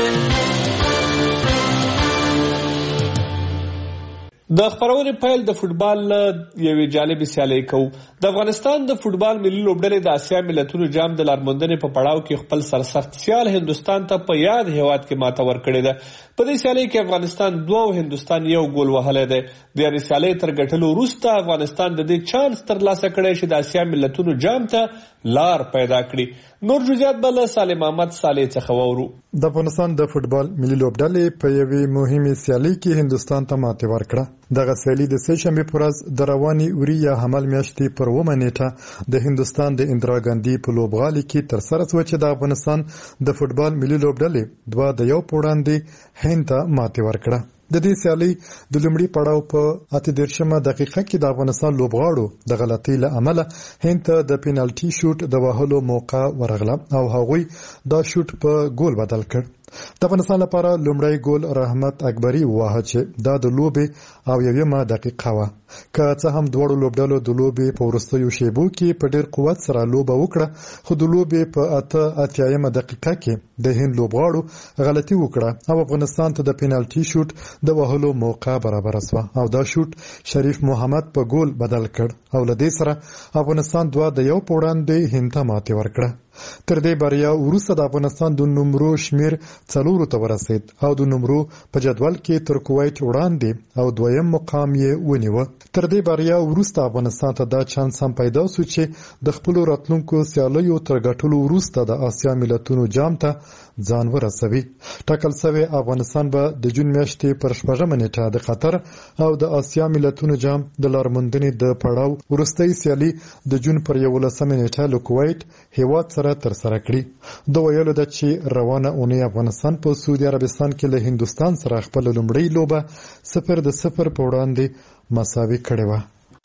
د خبرونې پیل د فوتبال یوې جالبې سیالۍ کوو. د افغانستان د فوتبال ملي لوبډلې د اسیا ملتونو جام د لارموندنې په پړاو کې خپل سرسخت سیال هندوستان ته په یاد هیواد کې ماته ورکړې ده. په دې سیالۍ کې افغانستان دوه او هندوستان یو ګول وهلی دی. د یعنې سیالۍ تر ګټلو وروسته افغانستان د دې چانس ترلاسه کړی چې د اسیا ملتونو جام ته لار پیدا کړي. نور جزئیات به له سالم احمد صالح څخه واورو. د افغانستان د فوتبال ملي لوبډلې په یوې مهمې سیالۍ کې هندوستان ته ماتې ورکړه. دغه سیالي د سه شنبې په ورځ د روانې اوري یا حمل میاشتې پر اوومه نیټه د هندوستان د اندرا ګاندي په لوبغالي کې ترسره شوه چې د افغانستان د فوتبال ملي لوبډلې دوه د یو په وړاندې هند ته ماتې ورکړه. د دې سیالۍ د لومړي پړاو په اته دېرشمه دقیقه کې د افغانستان لوبغاړو د غلطۍ له امله هند ته د پینالټي شوټ د وهلو موقع ورغله او هغوی دا شوټ په ګول بدل کړ. د افغانستان لپاره لومړی ګول رحمت اکبري وواهه چې دا د لوبې او یویمه دقیقه وه. که څه هم دواړو لوبډلو د لوبې په وروستیو شیبو کې په ډېر قوت سره لوبه وکړه، خو د لوبې په اته اتیایمه دقیقه کې د هند لوبغاړو غلطي وکړه او افغانستان ته د پینالټي شوټ د وهلو موقع برابره شوه او دا شوټ شریف محمد په ګول بدل کړ او له دې سره افغانستان دوه د یو په وړاندې هند ته ماتې ورکړه. تر دې بریا وروسته د افغانستان د نمرو شمیر څلورو ته ورسید او د نمرو په جدول کې تر کویت وړاندې او دویم مقام یې ونیوه. تر دې بریا وروسته افغانستان ته دا چانس هم پیدا شو چې د خپلو راتلونکو سیالیو تر ګټلو وروسته د آسیا ملتونو جام ته ځان ورسوي. ټاکل شوی افغانستان به د جون میاشتې پر شپږمه نیټه د قطر او د آسیا ملتونو جام د لارموندنې د پړاو وروستۍ سیالي د جون پر یولسمه نیټه له کویت هیواد سره ترسره کړي. د ویلو ده چې روانه اونۍ افغانستان په سعودي عربستان کې له هندوستان سره خپل لومړۍ لوبه صفر د صفر په وړاندې مساوي کړې وه.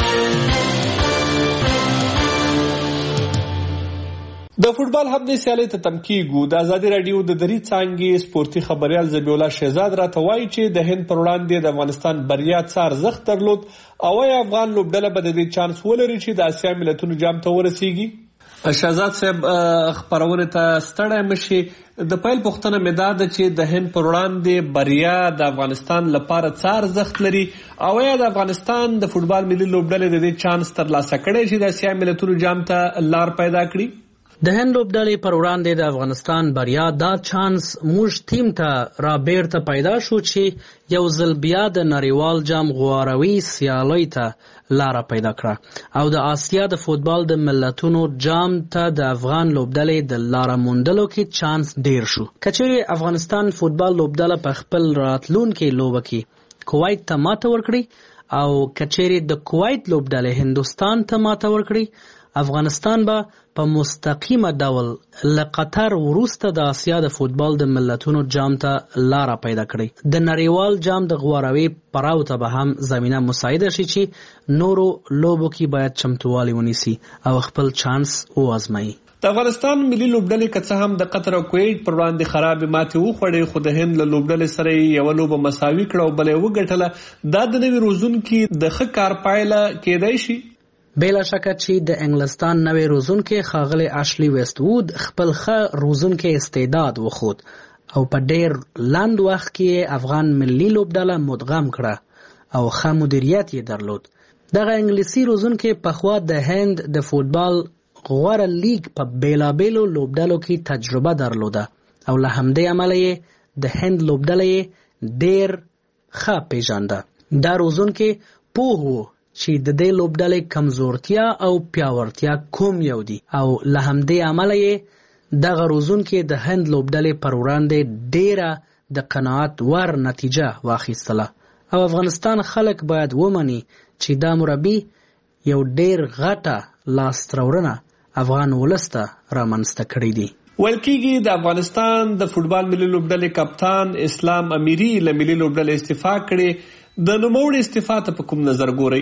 د فوتبال همدې سیالۍ ته تم کیږو. د ازادي راډیو د دري څانګې سپورتي خبريال ذبیح الله شهزاد راته وایي چې د هند پر وړاندې د افغانستان بریا څه ارزښت درلود او آیا افغان لوبډله به د دې چانس ولري چې د اسیا ملتونو جام ته ورسیږي؟ شهزاد صاحب خبرونه ته ستړی مشي. د پیل پوښتنه مې دا ده چې د هند پر وړاندې بریا د افغانستان لپاره څه ارزښت لري او آیا د افغانستان د فوتبال ملي لوبډلې د دې چانس ترلاسه کړی چې د اسیا ملتونو جام ته لار پیدا کړي؟ د هند لوبډلې پر وړاندې د افغانستان بریا دا چانس موږ ټیم ته را بیرته پیدا شو چې یو ځل بیا د نړیوال جام غواروي سیالۍ ته لاره پیدا کړه او د آسیا د فوتبال د ملتونو جام ته د افغان لوبډلې د لاره موندلو کې چانس ډیر شو. کچېرې افغانستان فوتبال لوبډله په خپل راتلونکي لوبه کې کویت ته ماته ورکړي او کچېرې د کویت لوبډلې هندوستان ته ماته ورکړي، افغانستان به په مستقیمه ډول له قطر وروسته د آسیا د فوتبال د ملتونو جام ته لاره پیدا کړي. د نړیوال جام د غواروي پړاو ته به هم زمینه مساعده شي چې نورو لوبو کې باید چمتووالی ونیسي او خپل چانس وازمایي. د افغانستان ملي لوبډلې که څه هم د قطر او کویت پر وړاندې خرابې ماتې وخوړې، خو د هند له لوبډلې سره یې یوه لوبه مساوي کړه او بله یې وګټله. دا د نوي روزونکي د ښه کار پایله کیدای شي؟ بلا شکه چې د انګلستان نوی روزونکي ښاغلی اشلی ویسټ وود خپل ښه روزونکي استعداد وښود او په ډیر لنډ وخت کې افغان ملي لوبډله مدغم کړه او ښه مدیریت یې درلود. دغه انګلیسي روزونکي پخوا د هند د فوتبال غوره لیگ په بیلابیلو لوبډلو کې تجربه درلوده او له همدې امله یې د هند لوبډله ډیر ښه پیژانده. دا روزونکي پوه وو چې د دې لوبډلې کمزورتیا او پیاوړتیا کوم یو دي او له همدې امله یې دغه روزونکي د هند لوبډلې پر وړاندې ډیره د قناعت ور نتیجه واخیستله او افغانستان خلک باید ومني چې دا مربي یو ډیر غټه لاستهراوړنه افغان ولس ته رامنځته کړې دي. ویل کېږي د افغانستان د فوتبال ملي لوبډلې کپتان اسلام امیري له ملي لوبډلې استعفا کړې. د نوموړي استعفا ته په کوم نظر ګورئ؟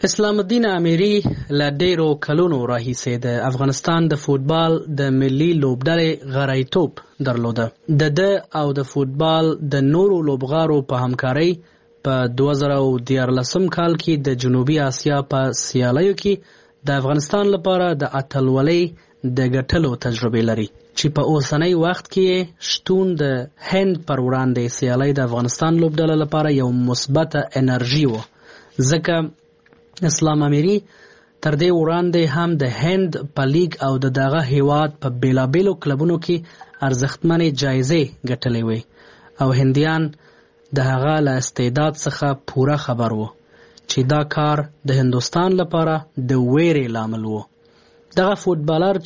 اسلام الدین امیری له ډیرو کلونو راهیسې د افغانستان د فوټبال د ملي لوبډلې غړیتوب درلوده. د ده او د فوټبال د نورو لوبغاړو په همکارۍ په دوه زره دیارلسم کال کې د جنوبي اسیا په سیالیو کې د افغانستان لپاره د اتلولۍ د ګټلو تجربه لري چې په اوسنۍ وخت کې شتون د هند پر وړاندې سیالۍ د افغانستان لوبډلې لپاره یو مثبته انرژي و، ځکه اسلام امیری تر دې وړاندې هم د هند په لیگ او د دغه هیواد په بیلابیلو کلبونو کې ارزښتمنې جایزې ګټلې وې او هندیان د هغه له استعداد څخه پوره خبر وو چې دا کار د هندوستان لپاره د ویرې لامل وو. دغه فوټبالر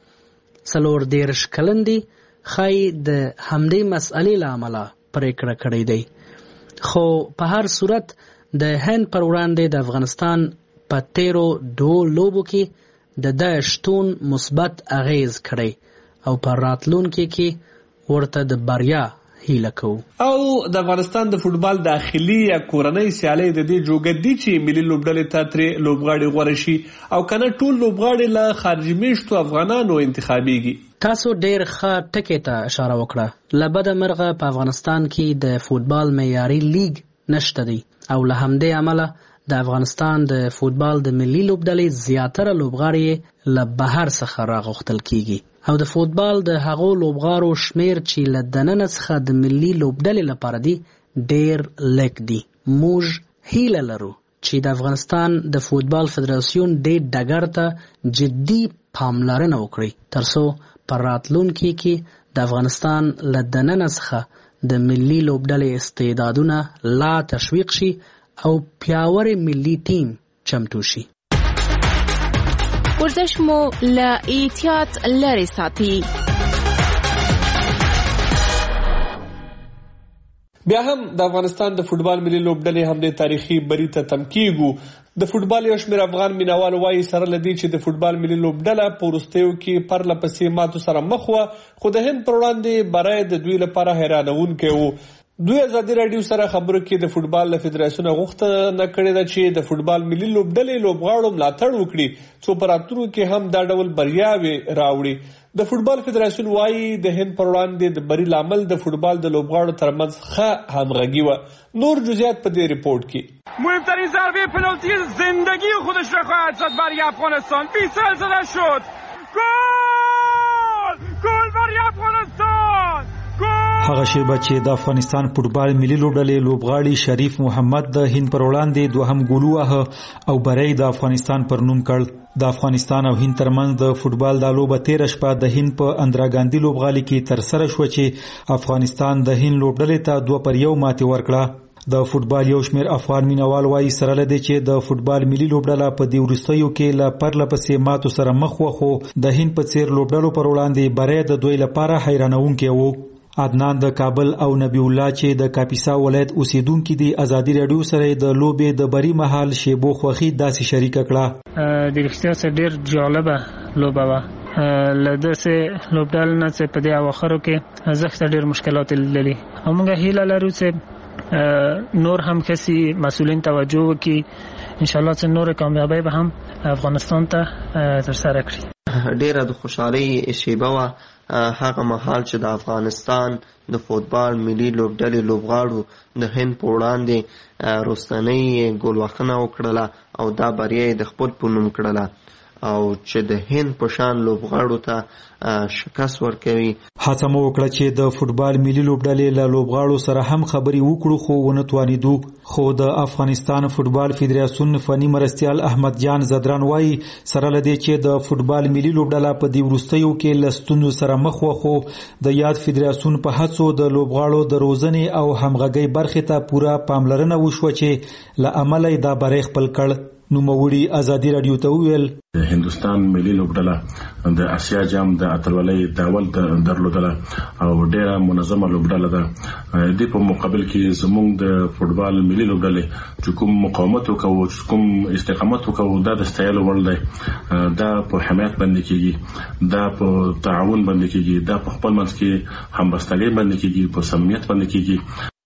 چې څلور دېرش کلن دی ښایي د همدې مسئلې له امله پرېکړه کړې دی، خو په هر صورت د هند پر وړاندې د افغانستان په تیرو دوو لوبو کې د ده شتون مثبت اغیز کړی او په راتلونکي کې ورته د بریا هیله کوو. او د افغانستان د فوټبال داخلي یا کورنۍ سیالۍ د دې جوګت دي چې ملي لوبډلې ته ترې لوبغاړي غوره شي او کنه ټول لوبغاړي له خارجي میشتو افغانانو انتخابیږي. تاسو ډیر ښه ټکي ته اشاره وکړه. له بده مرغه په افغانستان کې د فوټبال معیاري لیگ نشته دی او له همدې امله د افغانستان د فوټبال د ملي لوبډلې زیاتره لوبغاړي له بهر څخه راغوښتل کیږي او د فوټبال د هغو لوبغاړو شمیر چې له دننه څخه د ملي لوبډلې لپاره دی ډیر لږ دی. موږ هیله لرو چې د افغانستان د فوټبال فدراسیون دې ډګر ته جدي پاملرنه وکړي ترڅو په راتلونکي کې د افغانستان له دننه څخه د ملي لوبډلې استعدادونه لا تشویق شي او پیاوړی ملي ټیم چمتو شي. ورزش مو له احتیاط لرې ساتي. بیا هم د افغانستان د فوټبال ملي لوبډلې هم د تاریخي بری ته تم کیږو. د فوټبال یو شمېر افغان مینوال وایي سره لدی چې د فوټبال ملي لوبډله په وروستیو کې پرله پسې ماتو سره مخ وه، خو د هند پر وړاندې بری د دوی لپاره حیرانونکی و. دوی ازادي راډیو سره خبرو کې د فوټبال له فدراسیون غوښتنه کړې ده چې د فوټبال ملي لوبډلې لوبغاړو ملاتړ وکړي څو په راتلونکو کې هم دا ډول بریاوې راوړي. د فوټبال فدراسیون وایي د هند پر وړاندې د بری لامل د فوټبال د لوبغاړو ترمنځ ښه همغږي وه. نور جزئیات په دې ریپورت کې. مهمترین ضربه پنالتی زندگی خودش را خواهد زد برای افغانستان. بیست سال زده شد. گل! گل برای افغانستان! هغه شیبه چې د افغانستان فوټبال ملي لوبډلې لوبغاړي شریف محمد د هند پر وړاندې دوهم ګول وواهه او بری د افغانستان پر نوم کړ. د افغانستان او هند ترمنځ د فوټبال د لوبه تیر شپه د هند په اندرا ګاندي لوبغالي کې تر سره شو چې افغانستان د هند لوبډلې ته دوه پر یو ماتې ورکړه. د فوټبال یو شمېر افغان مینوال وایي سره لدی چې د فوټبال ملي لوبډله په دې وروستیو کې له پرله پسې ماتو سره مخ وه، خو د هند په څیر لوبډلو پر وړاندې بری د دوی لپاره حیرانونکی و. عدنان د کابل او نبی الله چې د کاپیسا ولایت اوسیدونکي دي ازادي راډیو سره د لوبې د بری مهال شیبو خوخي داسې شریک کړه. د رښتیا سره ډیر جالبه لوبه وه. له داسې لوبډل نه چې په دې اواخرو کې زخت ډیر مشکلات لري او موږ هیله لرو چې نور هم کسي مسؤلین توجه وکړي، ان شاء الله چې نور کامیابی به هم افغانستان ته تر سره کړي. ډیره د خوشحالۍ شیبه وه هغه مهال چې د افغانستان د فوټبال ملي لوبډلې لوبغاړو د هند په وړاندې وروستنۍ ګولوهنه وکړله او دا بریا یې د خپل په نوم کړله او چې د هند په شان لوبغاړو ته شکست ورکوي. هڅه مو وکړه چې د فوټبال ملي لوبډلې له لوبغاړو سره هم خبرې وکړو خو ونه توانېدو. خو د افغانستان فوټبال فدراسیون فني مرستیال احمد جان زدران وایي سره لدی چې د فوټبال ملي لوبډله په دې وروستیو کې له ستونزو سره مخ وه، خو د یاد فدراسیون په هڅو د لوبغاړو د روزنې او همغږۍ برخې ته پوره پاملرنه وشوه چې له امله یې دا بری خپل کړ. نوموړي ازادي راډیو ته وویل د هندوستان ملي لوبډله د اسیا جام د اتلولۍ داول درلودله او ډیره منظمه لوبډله ده. د په مقابل کې زموږ د فوټبال ملي لوبډلې چې کوم مقاومت وکړو، کوم استقامت وکړو، دا د ستایلو وړ دی. دا په حمایت باندې کېږي، دا په تعاون باندې کېږي، دا په خپل منځ کې همبستګۍ باندې کېږي، په صمیمیت باندې کېږي.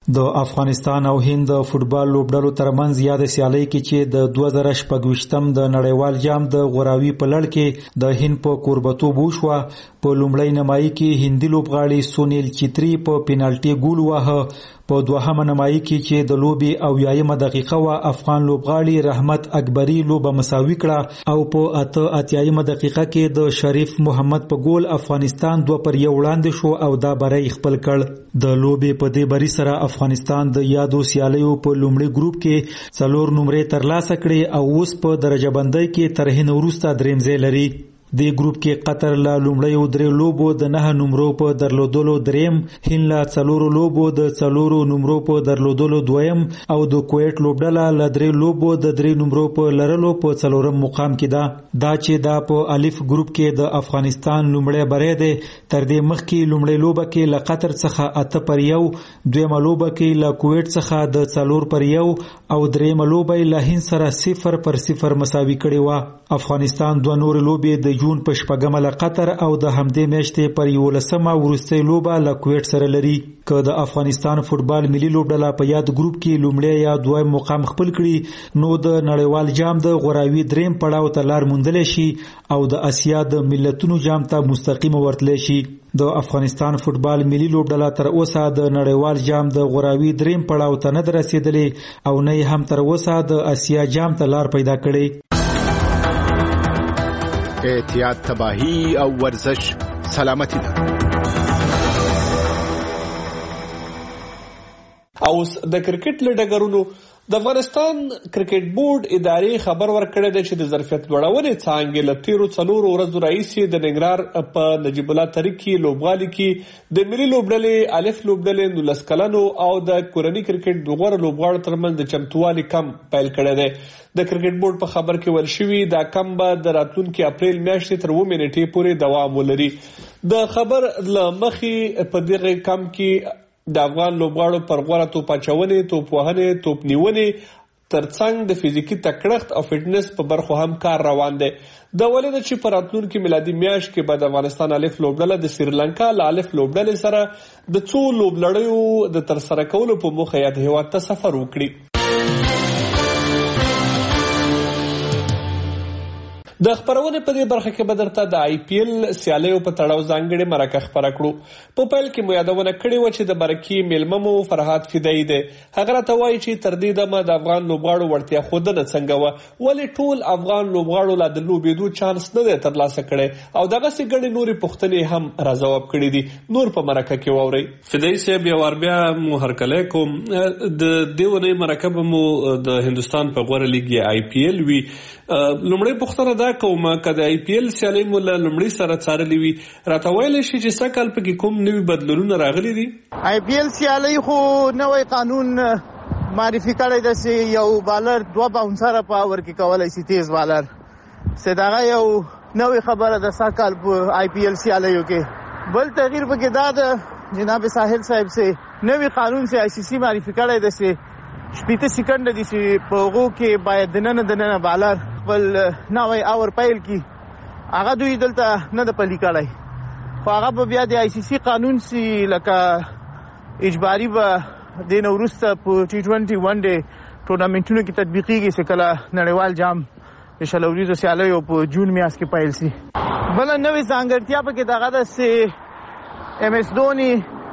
د افغانستان او هند د فوتبال لوبډلو ترمنځ یاد سیالي کې چې د دوه زره شپږ د نړیوال جام د غوراوي په لړ کې د هند په کوربتوب وشوه. په لومړی نمایي کې هندي لوبغاړي سونیل چتري په پینالټي ګول واهه. په دوهمه نمایي کې چې د لوبې اویایمه دقیقه وه افغان لوبغاړي رحمت اکبري لوبه مساوي کړه او په اته اتیایمه دقیقه کې د شریف محمد په ګول افغانستان دوه پر یو وړاندې شو او دا بری خپل کړ. د لوبې په دې بری سره افغانستان د یادو سیالیو په لومړي ګروپ کې څلور نمرې ترلاسه کړې او اوس په درجه بندۍ کې تر هند وروسته دریم ځای لري. د ګروپ کې قطر له لومړیو درې لوبو د نه نمرو په درلودلو دریم، هند له څلورو لوبو د څلورو نمرو په درلودلو دویم او د کویت لوبډله له درې لوبو د درې نمرو په لرلو په څلورم مقام کې ده. دا چې دا په الف ګروپ کې د افغانستان لومړی بری دی. تر دې مخکې لومړی لوبه کې له قطر څخه اته پر یو، دویمه لوبه کې له کویت څخه د څلور پر یو او دریمه لوبه له هند سره صفر پر صفر مساوي کړې وه. افغانستان دوه نور لوبې د جون په شپږمه له قطر او د همدې میاشتې پر یولسمه وروستۍ لوبه له کویت سره لري. که د افغانستان فوتبال ملي لوبډله په یاد ګروپ کې لومړی یا دویم مقام خپل کړي نو د نړیوال جام د غوراوي دریم پړاو ته لار موندلی شي او د اسیا د ملتونو جام ته مستقیم ورتلی شي. د افغانستان فوتبال ملي لوبډله تر اوسه د نړیوال جام د غوراوي دریم پړاو ته نه ده رسېدلې او نه هم تر اوسه د اسیا جام ته لار پیدا کړې. احتیاط تباہی او ورزش سلامتی ده. اوس د کرکټ له ډګرونو د افغانستان کرکټ بورډ ادارې خبر ورکړی دی چې د ظرفیت لوړونې څانګې له تیرو څلورو ورځو راهیسې د ننګرهار په نجیب الله طریق کې لوبغالي کې د ملي لوبډلې الف لوبډلې نولس کلنو او د کورني کرکټ د غوره لوبغاړو ترمنځ د چمتووالي کم پیل کړی دی. د کرکټ بورډ په خبر کې ویل شوي دا کم به د راتلونکي اپریل میاشتې تر اووه نیټې پورې دوام ولري. د خبر له مخې په دغه کم کې د افغان لوبغاړو پر غوره توپ اچونې، توپ وهنې، توپ نیونې ترڅنګ د فزیکي تکړښت او فټنس په برخو هم کار روان دی. دا ولې ده چې په راتلونکي میلادي میاشت کې به د افغانستان الف لوبډله د سریلانکا له الف لوبډلې سره د څو لوبلړیو د ترسره کولو په موخه یاد هېواد ته سفر وکړي. د خبرونه په دې برخه کې به درته د آی پی ایل سیالیو په تړاو ځانګړې مرکه خبره کړو. په پیل کې مو یادونه کړې وه چې د مرکې میلمه مو فرهاد فدایي دی. هغه راته وایي چې تر دې دمه د افغان لوبغاړو وړتیا ښودنه څنګه وه، ولې ټول افغان لوبغاړو لا د لوبېدو چانس نه دی ترلاسه کړی او دغسې ګڼې نورې پوښتنې هم راځواب کړي دي. نور په مرکه کې واورئ. فدایي صاحب یو وار بیا مو هرکلی کوم. د دې اونۍ مرکه به مو د هندوستان په غوره لیګ آی پی ایل وي. لومړی پوښتنه دا کوم که د آی پی ایل سیالۍ مو له لومړي سره څارلې وي راته ویلی شي چې سږ کال پکې کوم نوي بدلونونه راغلي دي؟ آی پی ایل سیالۍ خو نوی قانون معرفي کړی ده چې یو بالر دوه باونسره په اور کې کولی شي، تیز بالر چې دغه یو نوې خبره ده سږ کال په آی پی ایل سیالیو کې. بل تغییر پکې دا ده جناب ساحل صاحب چې نوی قانون چې آی سی سی معرفي کړی ده چې شپېته سکنډه دي چې په هغو کې باید دننه دننه بالر خپل نوی اور پیل کی. هغه دوی دلته نه ده پلي کړی خو هغه به بیا د آی سی سی قانون سي لکه اجباري به دې نه وروسته په ټي ټوینټي ون ډے ټورنامنټونو کې تطبیقیږي چې کله نړیوال جام د شل ورځو سیالیو په جون میاشت کې پیل سي. بله نوې ځانګړتیا پکې دغه ده چې ایم ایس دھوني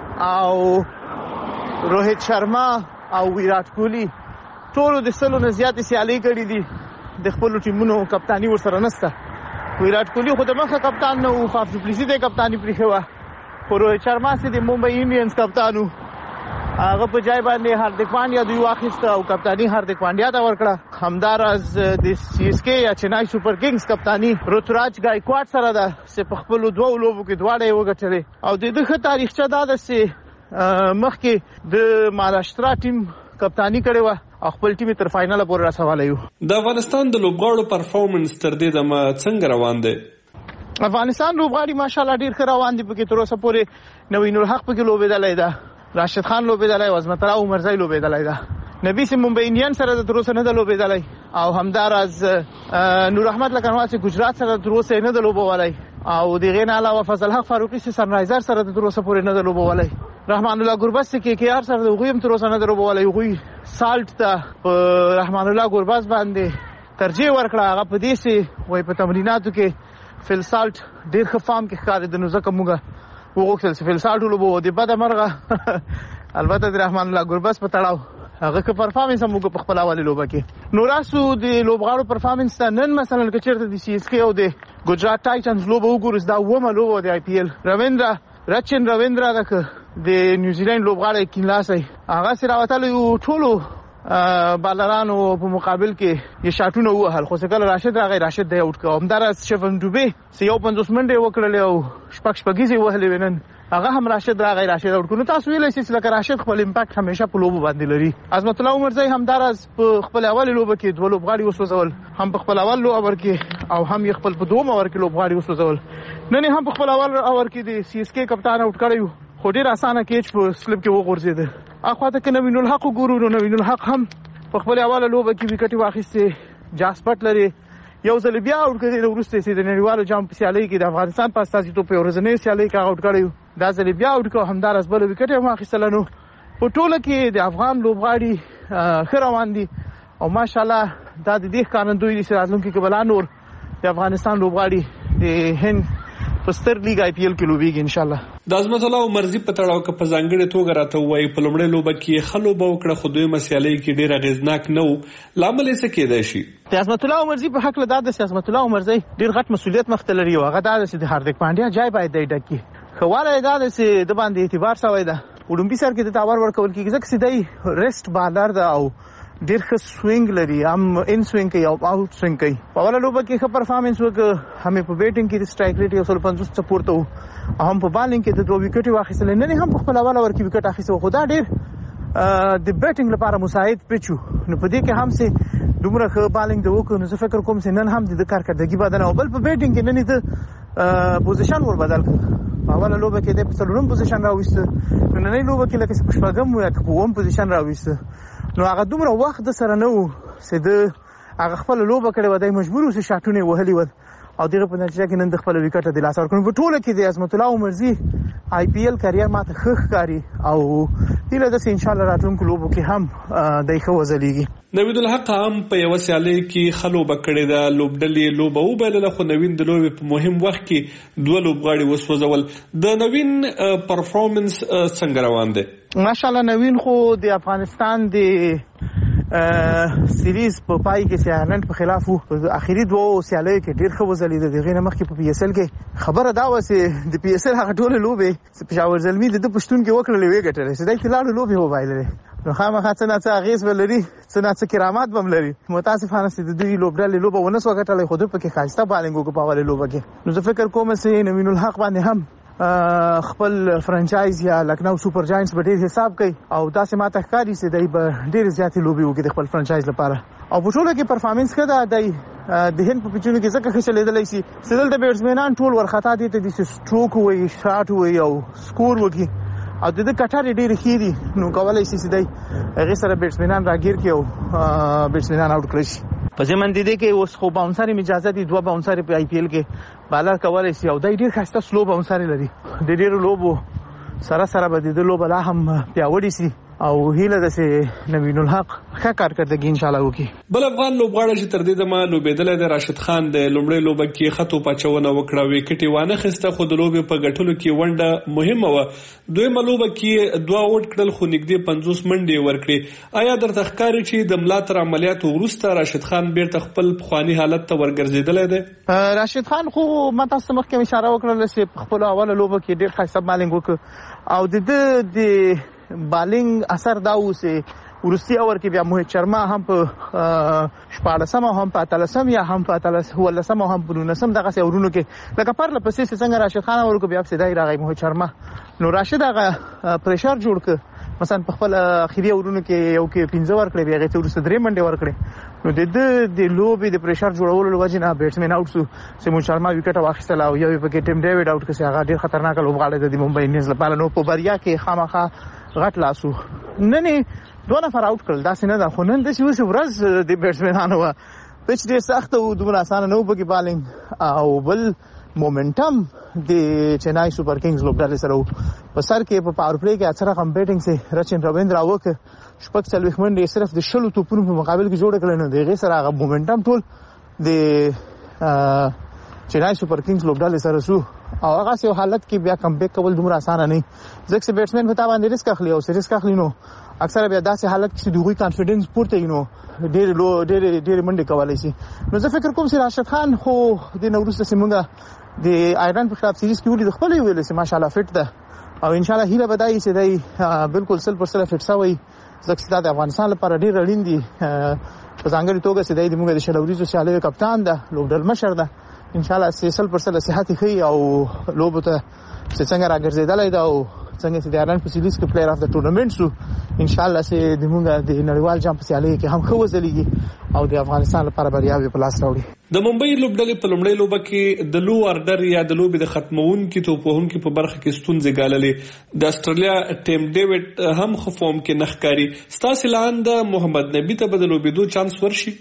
او روهیت شرما او ویرات کوهلی ټولو د سلو نه زیاتې سیالۍ کړي دي، د خپلو ټیمونو کپتاني ورسره نشته. ویرات کوهلی خو د مخه کپتان نه و، فاف ډوپلیسي ته کپتاني پرېښې وه، خو روهیت شرما چې د ممبئی انډینز کپتان و هغه په جای باندې هاردیک پانډیا دوی واخیسته او کپتاني هاردیک پانډیا ته ورکړه. همداراز د سی اس کے یا چنای سوپر کنګز کپتاني ઋતુراج ګایکواډ سره ده چې په خپلو دوو لوبو کې دواړه یې وګټلې او د ده ښه تاریخچه دا ده چې مخکې د مهاراشټرا ټیم کپتانی کړې وه او خپل ټیم تر فاینل پورې رسولی و. د افغانستان د لوبغاړو پرفارمنس تر دې دمه څنګه روان دی؟ افغانستان لوبغاړي ماشاءالله ډېر ښه روان دي. پکې تر اوسه پورې نوین الحق پکې لوبېدلی ده، راشد خان لوبېدلی، عظمت الله عمرزی لوبېدلی ده، نبی سي ممبئی انډین سره د تر اوسه نه ده لوبېدلی او همداراز نور احمد لکنوال چې ګجرات سره تر اوسه یې نه ده لوبولی او د هغې نه علاوه فضل حق فاروقي چې سن رایزر سره د تر اوسه پورې نه ده لوبولی. رحمان الله ګوربز کې کې هر سره غویم تر اوسه نه دروبولای غوي سالټ ته رحمان الله ګوربز باندې ترجیح ورکړه. هغه په دې سي وای په تمریناتو کې فل سالټ ډیر ښه فارم کې ښکارې د نو ځکه موږ وغوښتل چې فل سالټ ولوبو د بده مرغه البته د رحمان الله ګوربز په تړاو هغه که پرفارمنس موږ په خپل حواله لوبه کې نو راسو د لوبغاړو پرفارمنس ته نن مثلا که چیرته د سی اس کے او د ګجرات ټایټنز لوبه وګورئ دا ومه لوبه د آی پی ایل رویندرا رچن رویندرا دغه د نیوزیلند لوبغاړی کینلاسي هغه سره وتل یو ټولو بالرانو په مقابل کې یې شاټونه وهل خو څنګه راشد راغی راشد دی اوټ کوم همدارس شفن دوبه سی یو پنځوس منډه وکړل او شپږ شپږیزي وهلې ونن هغه هم راشد راغی راشد اوټ کو تاسو ویلای شئ چې راشد خپل امپاکټ همیشه په لوبو باندې لري. عظمت الله عمرزی همدارس په خپل اول لوبه کې دوه لوبغاړي وسوځول هم په خپل اول لوبه کې او هم یې خپل په دوه اور کې لوبغاړي وسوځول نن هم په خپل اول اور کې د سی اس کے کپتان اوټ کړیو خو ډیر اسانه کېچ په سلپ کې وغورځید. اخواته کې نوین الحق ګورو نو نوین الحق هم په خپل اول لوبه کې وکټي واخیسته جاسپټ لري یو ځل بیا اوټ کړی د ورسته سي د نړیوالو جام په سیالي کې د افغانستان په اساسي توپ ورځنې سیالي کې اوټ کړی دا ځل بیا اوټ کو همدار از بل وکټي واخیستل نو په ټوله کې د افغان لوبغاړي خیر روان دي او ماشاالله دا د دې قانوندوی دي راتلونکي کې بل نور د افغانستان لوبغاړي د هند پستر لیگ آی پی ایل کې لوبيږي ان شاء الله. د عظمت الله عمرزی په تړاو کې په ځانګړي توګه راته وایي په لومړی لوبه کې خلو به وکړه خو دوی مسیالي کې ډیر اغیزناک نه وو لامل یې څه کېدای شي. د عظمت الله عمرزی په حق له دا د عظمت الله عمرزی ډیر غټ مسولیت مخته لري او هغه دا چې د هاردیک پانډیا جای باید دی ډکی خواله دا چې د باندې اعتبار شوی دا اولمپي سر کې د تاور ورکول کېږي ځکه چې دی ریسټ بالر دا او ډیر ښه سوینګ لري هم ان سوینګ کوي او آوټ سوینګ کوي. په اوله لوبه کې ښه پرفارمنس وکړ هم په بیټینګ کې د سټرایک ریټ یو سل پنځوس څخه پورته وو هم په بالینګ کې د دوه وکټي واخیستل نن هم په خپل اوله ور کې وکټ اخیستو خو دا ډیر د بیټینګ لپاره مساعد پیچو نو په دې کې هم سي دومره ښه بالینګ د وکړو نو زه فکر کوم چې نن هم د کارکردګي بدل او بل په بیټینګ کې نن د پوزیشن ور بدل کړ اوله لوبه کې د څلورم پوزیشن راوست نن نه لوبه کې لکه شپږم یا کوم پوزیشن راوست نو هغه دومره وخت سره نه وو چې د هغه خپل لوبه کړې و د مجبور اوسه شاټونه وهلي ول او دغه په نتیجه کې نن د خپل وکټ د لاس ورکړو په ټوله کې د عظمت الله عمرزی آی پی ایل کرییر ماته خخ کاری او هیله ده چې ان شاء الله راتلونکو لوبو کې هم دای خو وزلیږي. نوید الحق هم په یو سیالي کې خلو بکړې ده لوبډلې لوبه وبلله خو نوین د لوبې په مهم وخت کې دوه لوبغاړي وسوځول د نوین پرفارمنس څنګه روان دي؟ ماشاءالله نوین خو د افغانستان د سیریز په پای کې سیالند په خلاف وو اخیری دوه سیالي کې ډیر ښه وزلید دغه نه مخکې په پی اس ال کې خبره دا و چې د پی اس ال هغه ټول لوبې پېښور زلمی د پښتون کې وکړلې وی ګټلې چې دای کې لاړو لوبې هو وایلې نو خامخا څه نه څه اغیز ولري څه نه څه کرامات بم لري متاسفانه چې د دوی لوبډلې لوبه ونه سو ګټلې خو د پکې خاصه بالنګ کو په حواله لوبه کې نو زه فکر کوم چې نوین الحق باندې هم خپل فرانچایز یا لکنو سپر جاینټس به ډیر حساب کوي او داسې ماته ښکاري چې دای به ډیر زیاتې لوبي وکړي د خپل فرانچایز لپاره او په ټوله کې پرفارمنس کړه دای د هند په پیچونو کې ځکه ښه چلیدلی شي سدل د بیټسمنان ټول ورخطا دي ته د سټروک وي شاټ وي او سکور وکړي او د دې کټاري ډیر خېری نو کولای شي چې دای هغه سره بیټسمنان راګیر کړي او بیټسمنان آوټ کړي شي. په ځمن دي دي کې اوس خو باونسر اجازه دي دوه باونسر په آی پی ایل کې بالر کولای شي او دای ډیر خسته سلو باونسر لري د ډیر لوبو سره سره به د لوب لا هم پیاوړی شي او هیله ده چې نوین الحق ښه کارکردګي ان شاء الله وکړي. بل افغان لوبغاړی چې تر دې دمه لوبېدل د راشد خان د لومړی لوبه کې خطو پچونه وکړه وکټي وانه خسته خو د لوبې په ګټلو کې ونډه مهمه و دویمه لوبه کې دوه اوټ کړل خو نږدې پنځوس منډې ورکړي. آیا درته ښکاري چې د ملاتړ عملیات وروسته راشد خان بیرته خپل پخوانی حالت ته ورګرځیدلی دی؟ راشد خان خو ما تاسو مخکې اشاره وکړه چې خپل اوله لوبه کې ډیر ښه بالینګ وکړ او د د بالینګ اثر دا و چې ورستی اور کې بیا موهید شرما هم په شپاړسم هم په اتلسم یا هم په اتلسم ولسم هم په نولسم دغه سورونو کې لکه پر لپسې څنګه راشد خان ورکو بیا په دای راغی موهید شرما نو راشد هغه پریشر جوړ ک مثلا په خپل اخیری ورونو کې یو کې پنځه ور کړی بیا غته ورسته درې منډه ور کړی نو د د لوبي د پریشر جوړولو لوجه نه بیټسمن اوټ سو چې موهید شرما وکټ واخیستل او یو په کې ټیم ډیوډ اوټ کړي هغه ډیر خطرناک لوبغاړی د ممبئی انډینز لپاره نو په بریا کې خامخا غټ لاسو نن دوه نفر اوټ کړل دا څنګه دا خو نن د څه وسه ورځ د بیټسمنانو و پچ ډیر سخت او دومره اسانه نه وبګي بالینګ او بل مومنټم د چنای سپر کینګز لوبډلې سره په سر کې په پاور پلی کې اثر هم بیټینګ سي رچن رویندرا وک شپږ څلوېښت منډې صرف د شلو توپونو په مقابل کې جوړ کړل نو دغه سره هغه مومنټم ټول د چنای سپر کینګز لوبډال سره سو او هغه سه حالت کې بیا کم بیک کول دومره اسانه نه ځکه چې بیټسمن په تا باندې ریسک اخلي او ریسک اخلي نو اکثره بیا داسې حالت کې دوی کانفیډنس پورته یې نو ډېر لو ډېر ډېر منډه کولای شي نو زه فکر کوم چې راشد خان خو د نوروز سیمونګه د آیرلند په خلاف سیریز کې ولې د خپل ویل سي ماشاءالله فټ ده او ان شاء الله هیله بدایي چې دی بالکل سل پر سل فټ سوی ځکه د افغانستان لپاره ډېر اړین دي په ځانګړي توګه چې دی د موږ د شلوريزو سیالي کپتان ده لوبډل مشر ده ان شاء الله سل پر سل صحت خي او لوبو ته چې څنګه راګرځیدلای دا او څنګه چې د ایران په سیریز کې پلیئر اف د ټورنمنت سو ان شاء الله چې د موږ د نړیوال جام په سیالي کې هم خو وزلېږي او د افغانستان لپاره بریاوي په لاس راوړي د ممبئی لوبډلې په لومړۍ لوبه کې د لو اردر یا د لوبې د ختمونکو توپوهونکو په برخه کې ستونزې ګاللې د استرالیا ټیم ډیوډ هم خفوم کې نخکاری ستاسو لاند محمد نبی ته بدلو بيدو چانس ورشي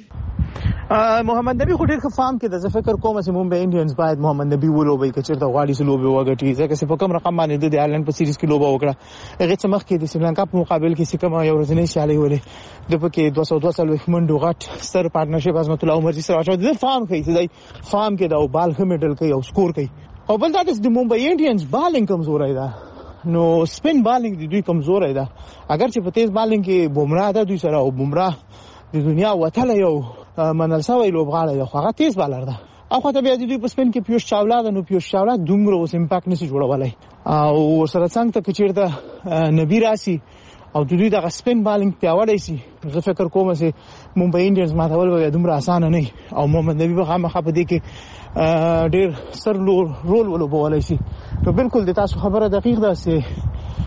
محمد نبی خو ډیر ښه فارم کې د فکر کوم چې ممبئی انډینز باید محمد نبی ولوبي کچرته غواړي چې لوبي وګټي ځکه چې په کوم رقم باندې د آیرلند په سیریز کې لوبه وکړه هغه چې مخکې د سریلانکا په مقابل کې سکه یو ورځنی سیالي ولې د پکې دوه سوه دوه منډو غټ ستر پارټنرشپ عظمت الله عمر سره واچو د فارم کوي چې فارم کې دا بال هم میډل کوي او سکور کوي او بل دا د ممبئی انډینز بالینګ کمزوري ده نو سپین بالینګ د دوی کمزوري ده اگر چې په تیز بالینګ کې بومراه ده دوی سره او بومراه د دنیا وتله یو منل سوی لوبغاړی دی خو هغه تیز بالر ده او خو ته بیا د دوی په سپین کې پیوش چاولا ده نو پیوش چاولا دومره اوس امپاکټ نشي جوړولای او ورسره څنګه ته چیرته نبی راسي او د دوی د سپین بالینګ پیاوړی شي زه فکر کوم چې ممبئی انډینز ماتول به دومره اسانه نه او محمد نبی به خامخا په دې کې ډېر سر رول ولوبولای شي نو بالکل د تاسو خبره دقیق ده چې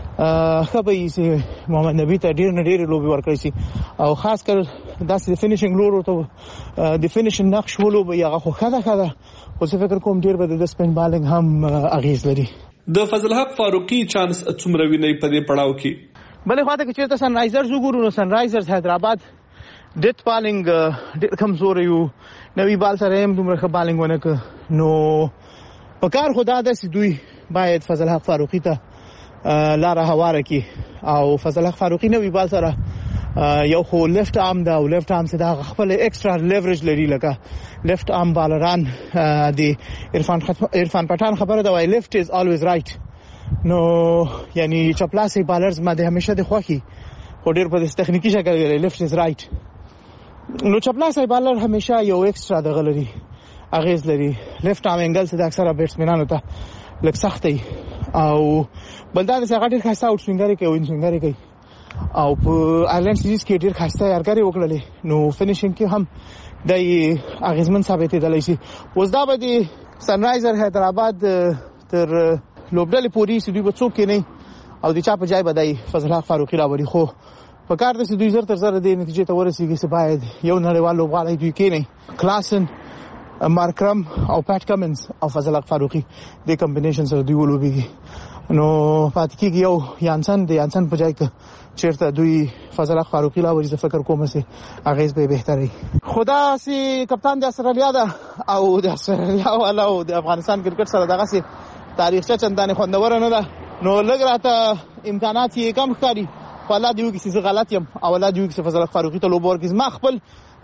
خبرې چې محمد نبی ته ډیر نه ډیر لوبي ورکړي شي او خاص کر داسې فینیشینګ لور ته د فینیشینګ نقش ولوبي هغه خو خده خده خو څه فکر کوم ډیر به د سپین بالینګ هم اغیز لري د فضل حق فاروقي چانس څومره ویني په دې پړاو کې بلې خواته کې چې سن رایزرز وګورو نو سن رایزرز حیدرآباد ډیت بالینګ ډیر کمزور یو نوې بال سره هم دومره ښه بالینګ ونه نو په کار خدا د دوی باید فضل حق فاروقي ته لاره هواره کی او فضل حق فاروقي نوې بال سره یو خو لیفت ارم دا او لیفت ارم سره خپل ایکسترا لیوریج لري لکه لیفت ارم بالران دی عرفان عرفان پټان خبره دا وای لیفت از الویز رائټ نو یعنی چپلاسي بالرز ما د همیشه د خوخي خو ډیر په تخنیکی شکل ویل لیفت از رائټ نو چپلاسي بالر همیشه یو ایکسترا د غلري اغیز لري لیفت ارم انګل سره اکثره بیټسمنانو ته لږ سختي او بلدا د ساغټ خاصه اوټ سوینګری کوي وین سوینګری کوي او په آیرلند سیریز کې ډیر خاصه یارګری وکړلې نو فینیشینګ کې هم د اغیزمن ثابت دی شي اوس دا به د سن رایزر حیدرآباد تر لوبډلې پوری سې دوی به څوک نه او د چا په ځای بدای فضل حق فاروقي راوړي خو په کار د دوی زر تر زر د نتیجې ته ورسیږي چې باید یو نړیوال لوبغاړی دوی کې نه کلاسن مارکرم او پټ کمنز او فضل حق فاروقي د کمبینیشن سره دوی ولوبيږي نو پاتې کېږي یو یانسن د یانسن په ځای کې چیرته دوی فضل حق فاروقي لا ورې فکر کوم چې اغیز به بهتري خدا سي کپتان د استرالیا ده او د استرالیا والا او د افغانستان کرکټ سره دغه سي تاریخچه چندانه خوندور نه ده نو لګ راته امکانات یې کم ښکاري خلا دیو کې څه غلط یم او لا دیو کې فضل حق فاروقي ته لوبور کې ما خپل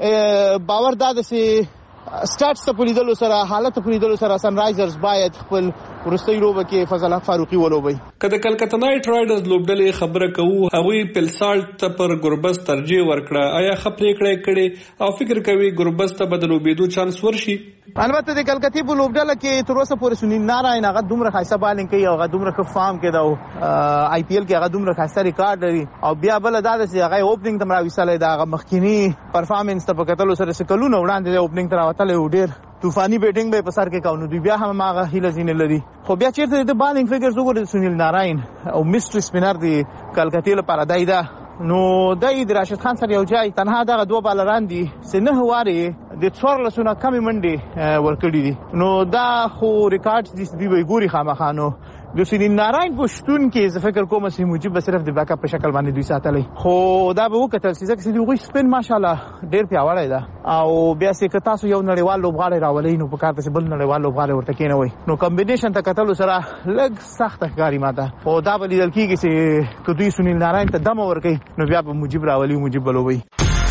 باور داده سي سټارټس ته پولیدلو سره حالت ته پولیدلو سره سن رایزرز باید خپل ورستۍ لوبه کې فضل حق فاروقي ولوبي کله کلکته نایټ رایډرز لوبډلې خبره کوو هغوی پلسالټ ته پر ګوربس ترجیح ورکړه آیا خپرې کړې کړي او فکر کوي ګوربس ته بدلو بيدو چانس ورشي البته د کلکته په لوبډله کې تر اوسه پورې سنین ناراین هغه دومره خاصه بالینګ کوي او هغه دومره ښه فارم کې دا آی پی ایل کې هغه دومره خاصه ریکارډ لري او بیا بل دا چې هغه اوپننګ تم راوېسلې دا هغه مخکینی پرفارمنس ته په کتلو سره سکلونه وړاندې د اوپننګ تر وتلې ډیر طوفاني بیټینګ به په سر کې کاونو دوی بیا هم هغه هیله زین لري خو بیا چیرته د بالینګ فګرز وګورئ سنیل ناراین او میستری سپینر دی کلکته لپاره دایدا نو دای د راشد خان سره یو ځای تنها دغه دوه بالران دي چې نه واره د څوارلسونه کمې منډې ورکړي دي. نو دا خو ریکارډ دي دوی به ګوري خامخانو د سنین نارائن په شتون کې زه فکر کوم چې موجب به صرف د بیک اپ په شکل باندې دوی ساتلی خو دا به وکتل چې ځکه چې دوی سپین ماشاءالله ډیر پیاوړی ده او بیا چې تاسو یو نړیوال لوبغاړی راولئ نو په کار ته بل نړیوال لوبغاړی ورته کېنوي نو کمبینیشن ته کتلو سره لږ سخت ښکاري ماته او دا به لیدل کېږي چې که دوی سنین نارائن ته دم ورکوي نو بیا به موجب راولي موجب به لوبوي.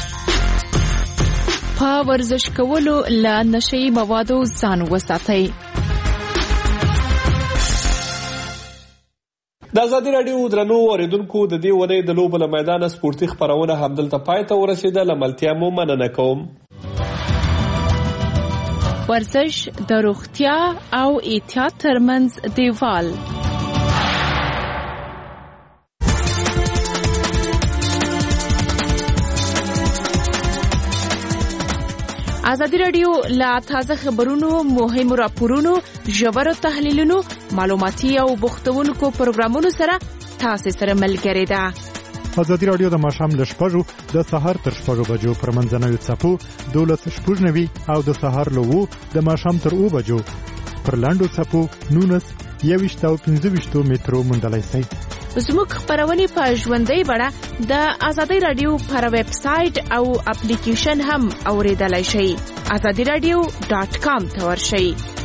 په ورزش کولو له نشه‌يي موادو ځان وساتئ. د ازادي راډیو درنو اوریدونکو د دې ونې د لوبو له میدانه سپورتي خبرونه همدلته پای ته ورسېده. لملتیا مو مننه کوم. ورزش د روغتیا او احتیاط ترمنځ دیوال. ازادي راډیو لا تازه خبرونو مهم راپورونو ژورو تحلیلونو معلوماتي او بوختونکو پروګرامونو سره تاسو سره ملګری ده. ازادي راډیو د ماښام له شپږو د سهار تر شپږو بجو پر منځنوي څپو دولس شپږ نوي او د سهار له اوو د ماښام تر اوو بجو پر لاندو څپو نونس یویشت او پنځه ویشتو مترو موندلای شئ. زموږ خبرونه په ژوندۍ بڼه د ازادي راډیو پر ویب سټ او اپلیکیشن هم اوریدلای شئ. ازادي راډیو ډاټ کام ته ورشئ.